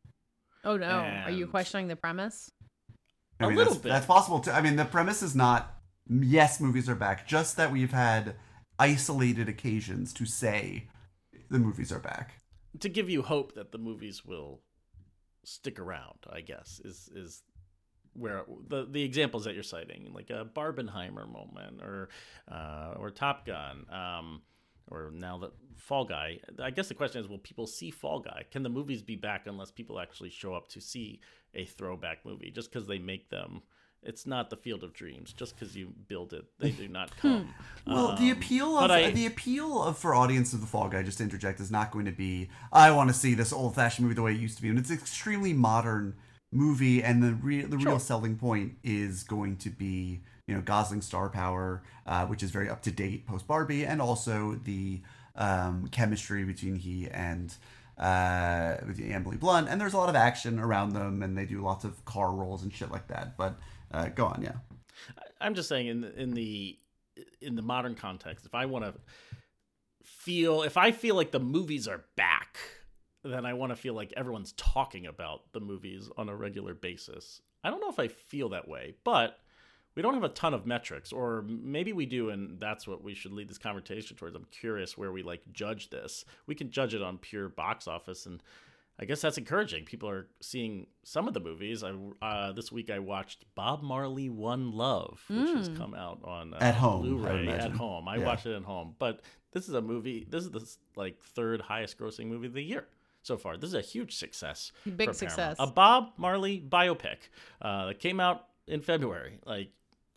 Oh no, are you and- questioning the premise? I A mean, little that's, bit. that's possible too. I mean, the premise is not, yes, movies are back, just that we've had isolated occasions to say the movies are back. To give you hope that the movies will stick around, I guess, is is where the the examples that you're citing, like a Barbenheimer moment, or uh, or Top Gun, um, or now the Fall Guy. I guess the question is, will people see Fall Guy? Can the movies be back unless people actually show up to see a throwback movie? Just because they make them, it's not the Field of Dreams. Just because you build it, they do not come. Well, the Um, appeal of but I- the appeal of for audience of the Fall Guy, just to interject, is not going to be, I want to see this old fashioned movie the way it used to be. And it's an extremely modern movie, and the re- the real Sure. selling point is going to be, you know, Gosling star power, uh, which is very up to date post Barbie, and also the um, chemistry between he and uh, with Emily Blunt. And there's a lot of action around them, and they do lots of car rolls and shit like that. But uh, go on, yeah. I'm just saying, in the, in the in the modern context, if I want to feel, if I feel like the movies are back, then I want to feel like everyone's talking about the movies on a regular basis. I don't know if I feel that way, but we don't have a ton of metrics, or maybe we do, and that's what we should lead this conversation towards. I'm curious where we like judge this. We can judge it on pure box office, and I guess that's encouraging. People are seeing some of the movies. I uh, this week I watched Bob Marley One Love, which has come out on uh, At home, I would Blu-ray at imagine. home. I Yeah. watched it at home, but this is a movie. This is the like third highest grossing movie of the year. so far. This is a huge success. Big for success. Paramount. A Bob Marley biopic uh, that came out in February. Like,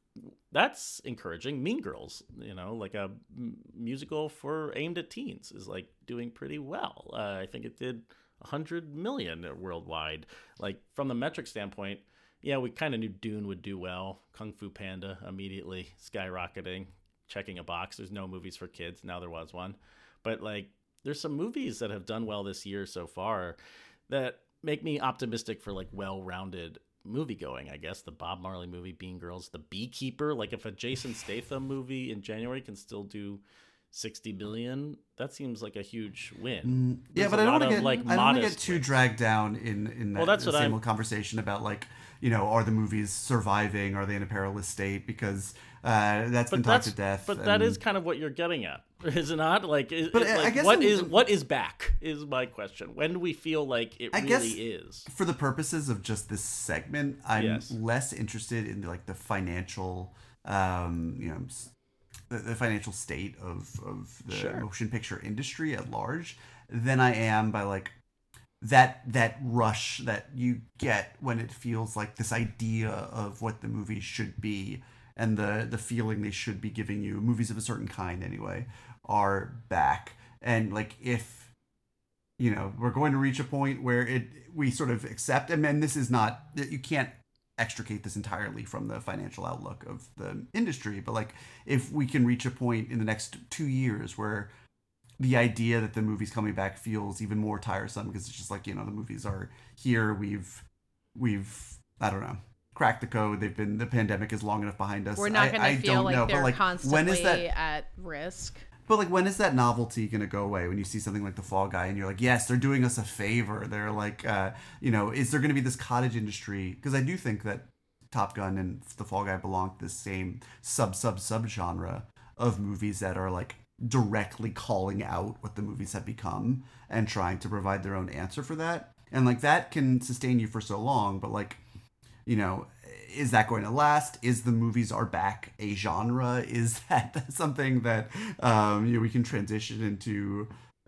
that's encouraging. Mean Girls, you know, like a m- musical for aimed at teens, is like doing pretty well. Uh, I think it did one hundred million worldwide. Like, from the metric standpoint, yeah, we kind of knew Dune would do well. Kung Fu Panda immediately skyrocketing, checking a box. There's no movies for kids. Now there was one. But, like, there's some movies that have done well this year so far that make me optimistic for, like, well-rounded movie going. I guess the Bob Marley movie, Mean Girls, The Beekeeper. Like, if a Jason Statham movie in January can still do sixty million, that seems like a huge win. Mm, yeah, There's but a I don't lot want to of, get like, I don't want to get modest too wins. dragged down in in that Well, that's the what same I'm- old conversation about, like, you know, are the movies surviving? Are they in a perilous state? Because uh, that's been But talked that's to death. but that and- is kind of what you're getting at, is it not? Like, is, But is, I- I like guess what in- is what is back is my question. When do we feel like it I really guess is? for the purposes of just this segment, I'm Yes. less interested in like the financial, um, you know, s- the, the financial state of of the Sure. motion picture industry at large than I am by like that that rush that you get when it feels like this idea of what the movie should be and the the feeling they should be giving you, movies of a certain kind anyway, are back. And like, if you know, we're going to reach a point where it we sort of accept, and then this is not, you can't extricate this entirely from the financial outlook of the industry, but like, if we can reach a point in the next two years where the idea that the movie's coming back feels even more tiresome, because it's just like, you know, the movies are here, we've we've I don't know, cracked the code, they've been, the pandemic is long enough behind us. We're not I- going I to feel don't like know, but, they're like, constantly when is that at risk. But like, when is that novelty gonna go away? When you see something like The Fall Guy and you're like, yes, they're doing us a favor. They're like, uh, you know, is there gonna be this cottage industry? Because I do think that Top Gun and The Fall Guy belong to the same sub sub sub genre of movies that are like directly calling out what the movies have become and trying to provide their own answer for that. And like, that can sustain you for so long, but like, you know, is that going to last? Is the movies are back a genre? Is that something that um, you know, we can transition into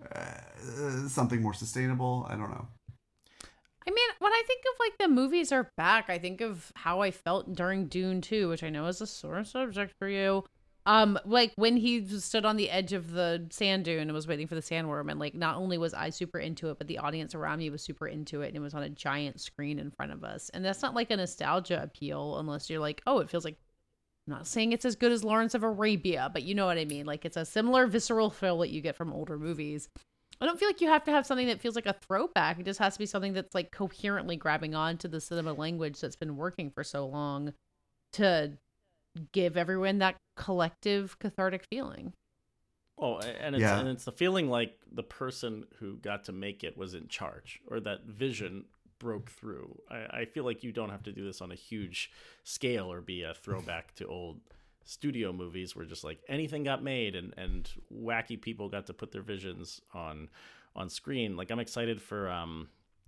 uh, something more sustainable? I don't know. I mean, when I think of like the movies are back, I think of how I felt during Dune two, which I know is a sore subject for you. Um, like when he stood on the edge of the sand dune and was waiting for the sandworm, and like not only was I super into it, but the audience around me was super into it, and it was on a giant screen in front of us. And that's not like a nostalgia appeal, unless you're like, oh, it feels like, I'm not saying it's as good as Lawrence of Arabia, but you know what I mean. Like, it's a similar visceral feel that you get from older movies. I don't feel like you have to have something that feels like a throwback. It just has to be something that's like coherently grabbing on to the cinema language that's been working for so long to give everyone that collective cathartic feeling. Oh, and it's Yeah. and it's the feeling like the person who got to make it was in charge, or that vision broke through. I, I feel like you don't have to do this on a huge scale or be a throwback to old studio movies where just like anything got made and, and wacky people got to put their visions on on screen. Like, I'm excited for um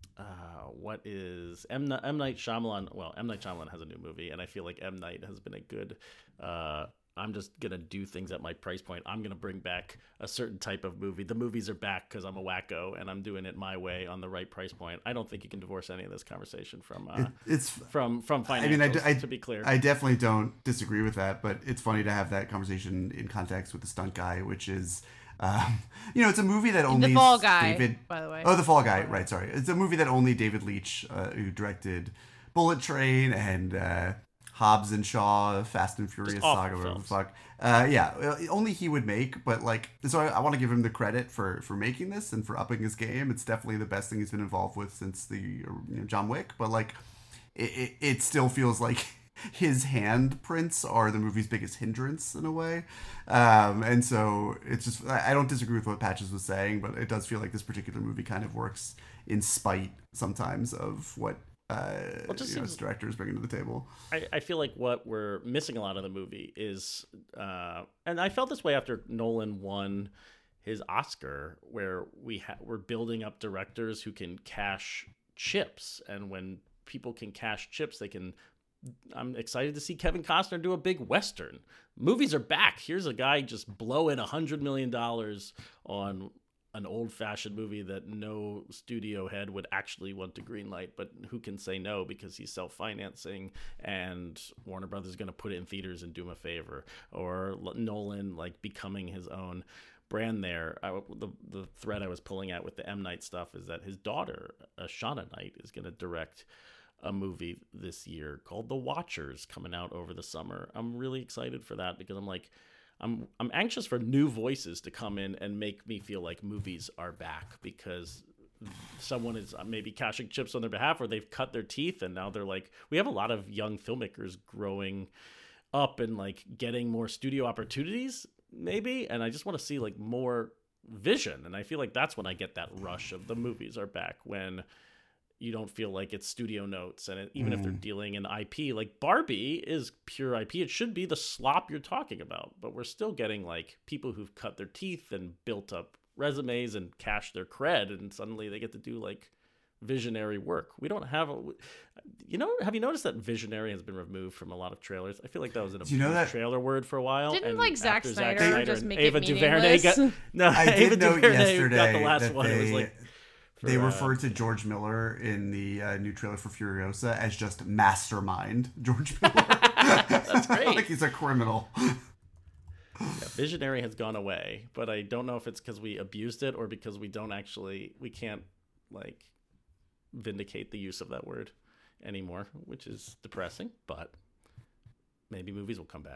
uh what is M. N- M. Night Shyamalan. Well, M. Night Shyamalan has a new movie, and I feel like M. Night has been a good uh I'm just gonna do things at my price point. I'm gonna bring back a certain type of movie. The movies are back because I'm a wacko and I'm doing it my way on the right price point. I don't think you can divorce any of this conversation from uh, It, it's from from financials. I mean, I, d- I- to be clear, I definitely don't disagree with that, but it's funny to have that conversation in context with The Stunt Guy, which is, um, you know, it's a movie that only The Fall Guy, David, by the way. Oh, The Fall Guy, right? Sorry, it's a movie that only David Leitch, uh, who directed Bullet Train and uh, Hobbs and Shaw, Fast and Furious awful Saga, whatever the films. fuck. Uh, yeah, uh, only he would make. But like, so I, I want to give him the credit for for making this and for upping his game. It's definitely the best thing he's been involved with since the you know, John Wick. But like, it, it, it still feels like his handprints are the movie's biggest hindrance in a way. Um, and so it's just, I I don't disagree with what Patches was saying, but it does feel like this particular movie kind of works in spite sometimes of what uh, Well, it just you know, seems- directors bringing to the table. I, I feel like what we're missing a lot of the movie is, uh, and I felt this way after Nolan won his Oscar, where we ha- we're building up directors who can cash chips, and when people can cash chips, they can. I'm excited to see Kevin Costner do a big Western. Movies are back. Here's a guy just blowing a hundred million dollars on an old-fashioned movie that no studio head would actually want to greenlight, but who can say no because he's self-financing and Warner Brothers is going to put it in theaters and do him a favor, or Nolan like becoming his own brand there. I, the the thread I was pulling at with the M. Night stuff is that his daughter, uh, Shauna Knight, is going to direct a movie this year called The Watchers, coming out over the summer. I'm really excited for that because I'm like, I'm I'm anxious for new voices to come in and make me feel like movies are back, because someone is maybe cashing chips on their behalf, or they've cut their teeth and now they're like, we have a lot of young filmmakers growing up and like getting more studio opportunities maybe, and I just want to see like more vision, and I feel like that's when I get that rush of the movies are back, when you don't feel like it's studio notes, and it, even mm. if they're dealing in I P, like Barbie is pure I P. It should be the slop you're talking about, but we're still getting like people who've cut their teeth and built up resumes and cashed their cred, and suddenly they get to do like visionary work. We don't have a, you know, have you noticed that visionary has been removed from a lot of trailers? I feel like that was an you know that, trailer word for a while. Didn't and like Zack Snyder, Zack Snyder just and make Ava it DuVernay got, no, I Ava did note DuVernay yesterday got the last that one. they, It was like, for, they uh, referred to George Miller in the uh, new trailer for Furiosa as just mastermind George Miller. That's great. Like he's a criminal. Yeah, visionary has gone away, but I don't know if it's because we abused it or because we don't actually, we can't like vindicate the use of that word anymore, which is depressing, but maybe movies will come back.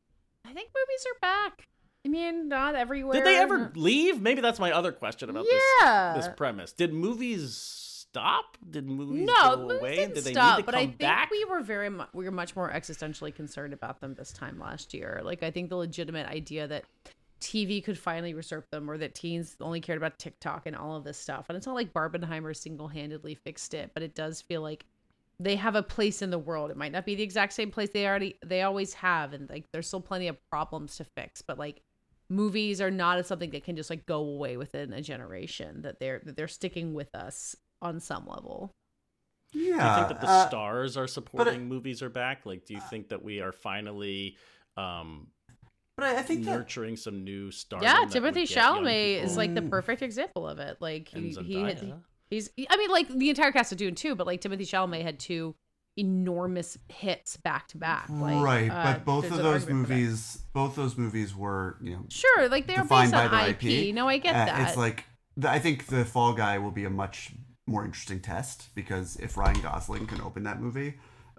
I think movies are back. I mean, not everywhere. Did they ever leave? Maybe that's my other question about yeah. this this premise. Did movies stop? Did movies no, go movies away? didn't Did they stop, need to but come I think back? we were very mu- we were much more existentially concerned about them this time last year. Like, I think the legitimate idea that T V could finally usurp them, or that teens only cared about TikTok and all of this stuff. And it's not like Barbenheimer single-handedly fixed it, but it does feel like they have a place in the world. It might not be the exact same place they already they always have, and like there's still plenty of problems to fix, but like movies are not something that can just like go away within a generation, that they're that they're sticking with us on some level. Yeah. Do you think that the uh, stars are supporting it, movies are back? Like, do you think that we are finally um but I, I think nurturing that, some new stars? Yeah, Timothy Chalamet is like the perfect example of it. Like he, he had, he's I mean, like the entire cast of Dune too, but like Timothy Chalamet had two enormous hits back to back. Like, right, uh, but both of those movies, both those movies were, you know, sure, like they're based on I P. I P. No, I get uh, that. It's like the, I think the Fall Guy will be a much more interesting test, because if Ryan Gosling can open that movie,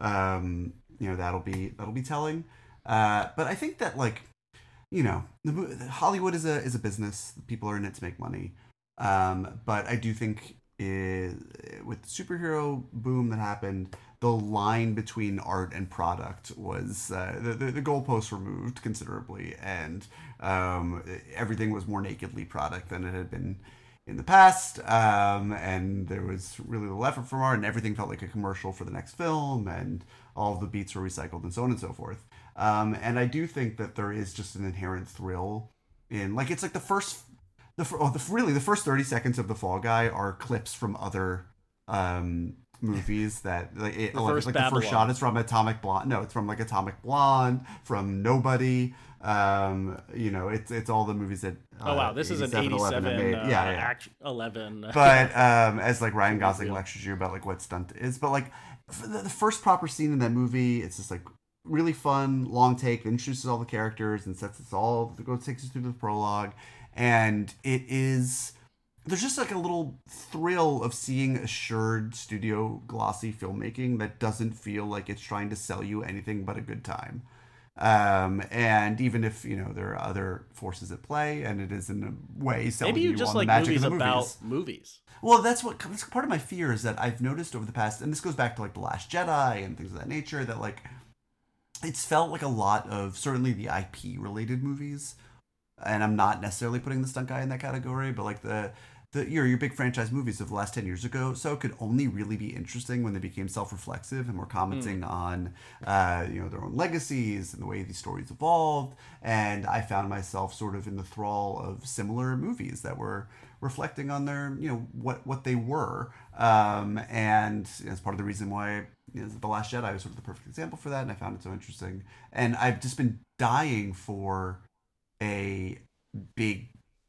um, you know, that'll be that'll be telling. Uh, but I think that, like, you know, the, Hollywood is a is a business. People are in it to make money. Um, but I do think is, with the superhero boom that happened, the line between art and product was uh, the, the the goalposts were moved considerably, and um, everything was more nakedly product than it had been in the past. Um, and there was really little effort from art, and everything felt like a commercial for the next film, and all of the beats were recycled, and so on and so forth. Um, and I do think that there is just an inherent thrill in, like, it's like the first, the, oh, the really the first thirty seconds of The Fall Guy are clips from other um, movies that, like, it, the like, first like the first shot is from Atomic Blonde. No, it's from like Atomic Blonde, from Nobody. Um, you know, it's it's all the movies that. Uh, oh wow, this is an eighty-seven, uh, yeah, yeah. Act eleven. But um, as like Ryan Gosling lectures you about like what stunt is, but like the, the first proper scene in that movie, it's just like really fun, long take, introduces all the characters and sets us all, goes takes us through the prologue, and it is. There's just like a little thrill of seeing assured studio glossy filmmaking that doesn't feel like it's trying to sell you anything but a good time. Um, and even if, you know, there are other forces at play, and it is in a way selling maybe you, you just on like the magic movies of the about movies. movies. Well, that's what that's part of my fear is that I've noticed over the past, and this goes back to like The Last Jedi and things of that nature, that like it's felt like a lot of certainly the I P related movies, and I'm not necessarily putting The Stunt Guy in that category, but like the The, your your big franchise movies of the last ten years ago so could only really be interesting when they became self-reflexive and were commenting mm. on uh, you know, their own legacies and the way these stories evolved. And I found myself sort of in the thrall of similar movies that were reflecting on their, you know, what what they were. Um, and as part of the reason why, you know, The Last Jedi was sort of the perfect example for that, and I found it so interesting. And I've just been dying for a big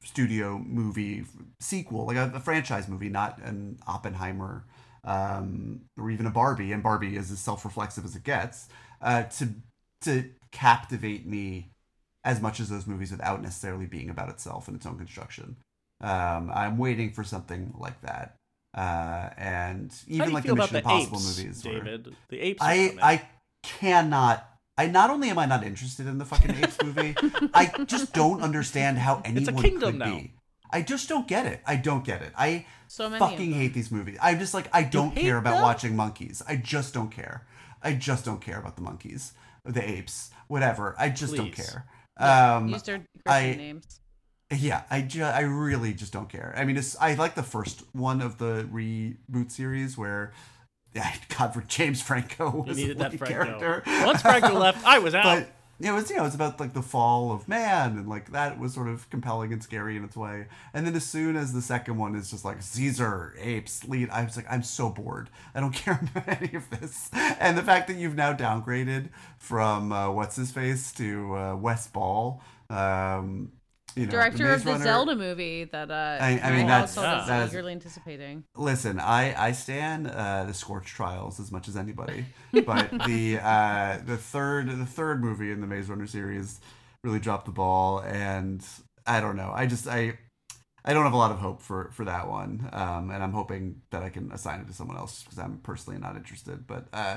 studio movie sequel, like a, a franchise movie, not an Oppenheimer um, or even a Barbie, and Barbie is as self-reflexive as it gets, uh, to to captivate me as much as those movies without necessarily being about itself and its own construction. Um, I'm waiting for something like that. Uh, and even like the Mission Impossible movies. David, where, the apes. I, I cannot. I not only am I not interested in the fucking apes movie, I just don't understand how anyone it's a kingdom could now. be. I just don't get it. I don't get it. I so many fucking hate these movies. I'm just like, I don't care about them? watching monkeys. I just don't care. I just don't care about the monkeys, the apes, whatever. I just Please. don't care. Yeah, um, use their Christian I, names. Yeah, I, ju- I really just don't care. I mean, it's, I like the first one of the reboot series where, yeah, God, for James Franco was you needed the that lead Franco. character. Once Franco left, I was out. But it was, you know, it's about like the fall of man, and like that was sort of compelling and scary in its way. And then as soon as the second one is just like Caesar, apes, lead, I was like, I'm so bored. I don't care about any of this. And the fact that you've now downgraded from uh, what's his face to uh, Wes Ball. Um, You know, Director the of the Runner, Zelda movie that uh, I, I mean, that's, also that is is, eagerly anticipating. listen, I I stand uh, the Scorch Trials as much as anybody, but the uh, the third the third movie in the Maze Runner series really dropped the ball, and I don't know. I just I I don't have a lot of hope for for that one, um, and I'm hoping that I can assign it to someone else because I'm personally not interested. But uh,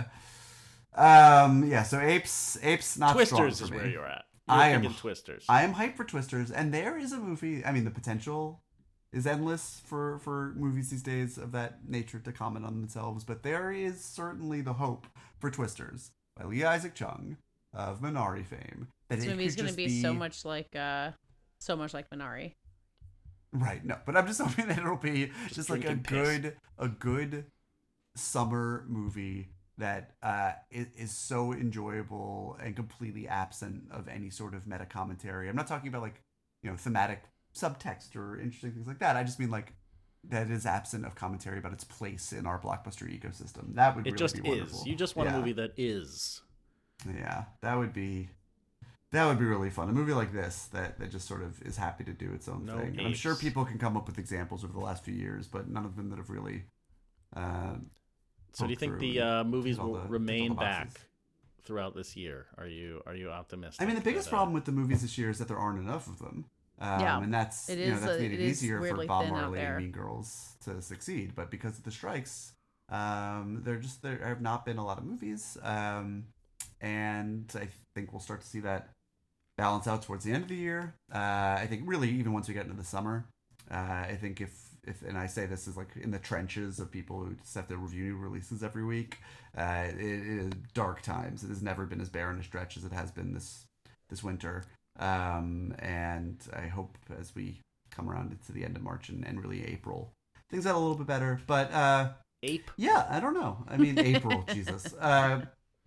um, yeah, so apes apes not Twisters strong is for me. where you're at. You're I am thinking Twisters. I am hyped for Twisters, and there is a movie. I mean, the potential is endless for, for movies these days of that nature to comment on themselves, but there is certainly the hope for Twisters by Lee Isaac Chung of Minari fame. That This it movie's could going to just be so much like uh, so much like Minari. Right, no, but I'm just hoping that it'll be just, Just like a drinking piss. good a good summer movie that uh, is, is so enjoyable and completely absent of any sort of meta commentary. I'm not talking about like, you know, thematic subtext or interesting things like that. I just mean like that is absent of commentary about its place in our blockbuster ecosystem. That would It really just be wonderful. is. You just want Yeah. a movie that is. Yeah, that would be that would be really fun. A movie like this that, that just sort of is happy to do its own No thing. And I'm sure apes. people can come up with examples over the last few years, but none of them that have really. Uh, So do you poked think through the and uh, movies ticked all will the- ticked all remain the back boxes. throughout this year? Are you are you optimistic? I mean, the biggest that, uh, problem with the movies this year is that there aren't enough of them. Um, Yeah, and that's it you know is, that's uh, made it it is easier for weirdly Bob thin out Marley and there. Mean Girls to succeed. But because of the strikes, um, there just there have not been a lot of movies, um, and I think we'll start to see that balance out towards the end of the year. Uh, I think really even once we get into the summer, uh, I think if if and I say this is like in the trenches of people who just have to review new releases every week. Uh, it, it is dark times. It has never been as barren a stretch as it has been this this winter. Um, and I hope as we come around to the end of March and, and really April, things got a little bit better. But uh, ape? yeah, I don't know. I mean, April, Jesus. Uh,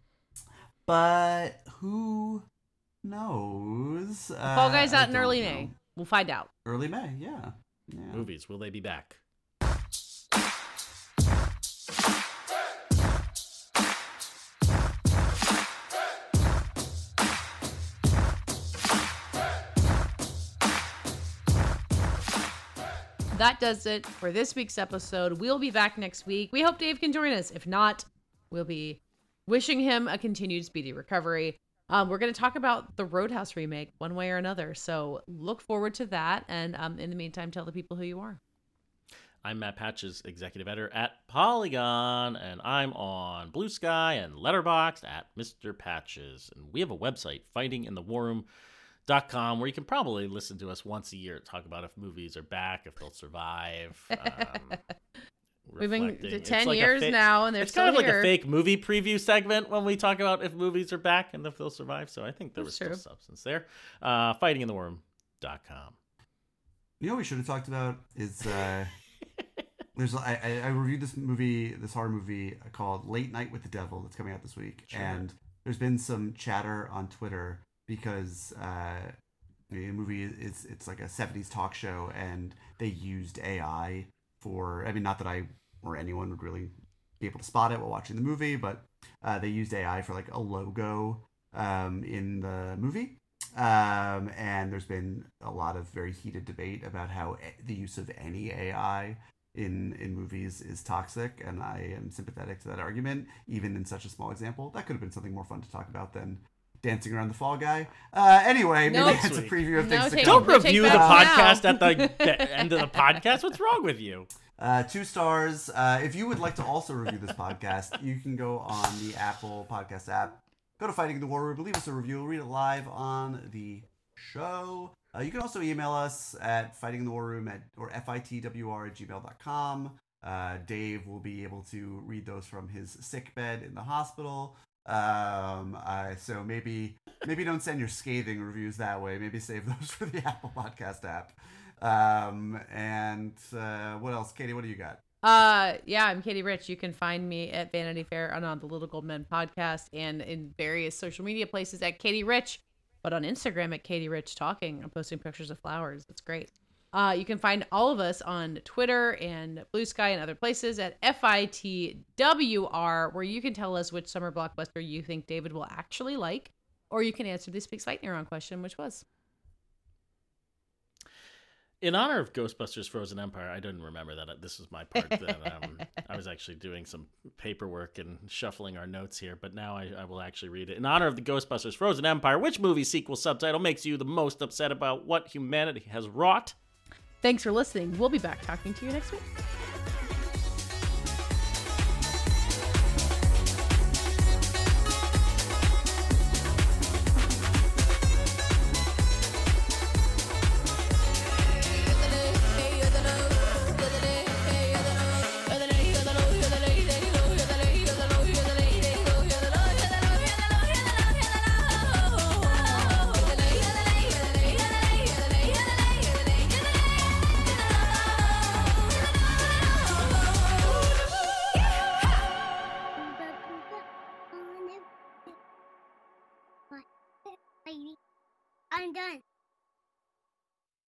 but who knows? Uh, Fall Guys I out in don't early know. May. We'll find out. Early May, yeah. yeah. Movies, will they be back? That does it for this week's episode. We'll be back next week. We hope Dave can join us. If not, we'll be wishing him a continued speedy recovery. Um, we're going to talk about the Roadhouse remake one way or another. So look forward to that. And um, in the meantime, tell the people who you are. I'm Matt Patches, executive editor at Polygon, and I'm on Blue Sky and Letterboxd at Mister Patches. And we have a website, fighting in the war room dot com, where you can probably listen to us once a year talk about if movies are back, if they'll survive. Um, We've been reflecting. to It's ten like a years fa- now, and they're it's still kind of here. like a fake movie preview segment when we talk about if movies are back and if they'll survive. So I think there was That's still true. substance there. Uh, fighting in the war room dot com. You know what we should have talked about is uh, there's I, I I reviewed this movie, this horror movie called Late Night with the Devil that's coming out this week, Sure. and there's been some chatter on Twitter because uh, the movie is it's like a seventies talk show, and they used A I for I mean not that I or anyone would really be able to spot it while watching the movie, but uh, they used A I for like a logo um, in the movie. Um, and there's been a lot of very heated debate about how a- the use of any A I in in movies is toxic, and I am sympathetic to that argument, even in such a small example. That could have been something more fun to talk about than dancing around the Fall Guy. Uh, anyway, maybe Nope. that's a preview of No, things to take- come. Don't We'll take review the bets podcast now. at the, the end of the podcast. What's wrong with you? Uh, two stars. Uh, if you would like to also review this podcast, you can go on the Apple Podcast app. Go to Fighting in the War Room, leave us a review. We'll read it live on the show. Uh, you can also email us at fighting in the war room at or fitwr at gmail dot com. Uh, Dave will be able to read those from his sick bed in the hospital. Um, uh, so maybe maybe don't send your scathing reviews that way. Maybe save those for the Apple Podcast app. Um, and uh, what else, Katie? What do you got? Uh, yeah, I'm Katie Rich. You can find me at Vanity Fair and on the Little Gold Men podcast and in various social media places at Katie Rich, but on Instagram at Katie Rich Talking. I'm posting pictures of flowers. It's great. Uh, you can find all of us on Twitter and Blue Sky and other places at F I T W R, where you can tell us which summer blockbuster you think David will actually like, or you can answer this week's lightning round question, which was. In honor of Ghostbusters Frozen Empire, I didn't remember that this was my part. That um, I was actually doing some paperwork and shuffling our notes here, but now I, I will actually read it. In honor of the Ghostbusters Frozen Empire, which movie sequel subtitle makes you the most upset about what humanity has wrought? Thanks for listening. We'll be back talking to you next week. I'm done.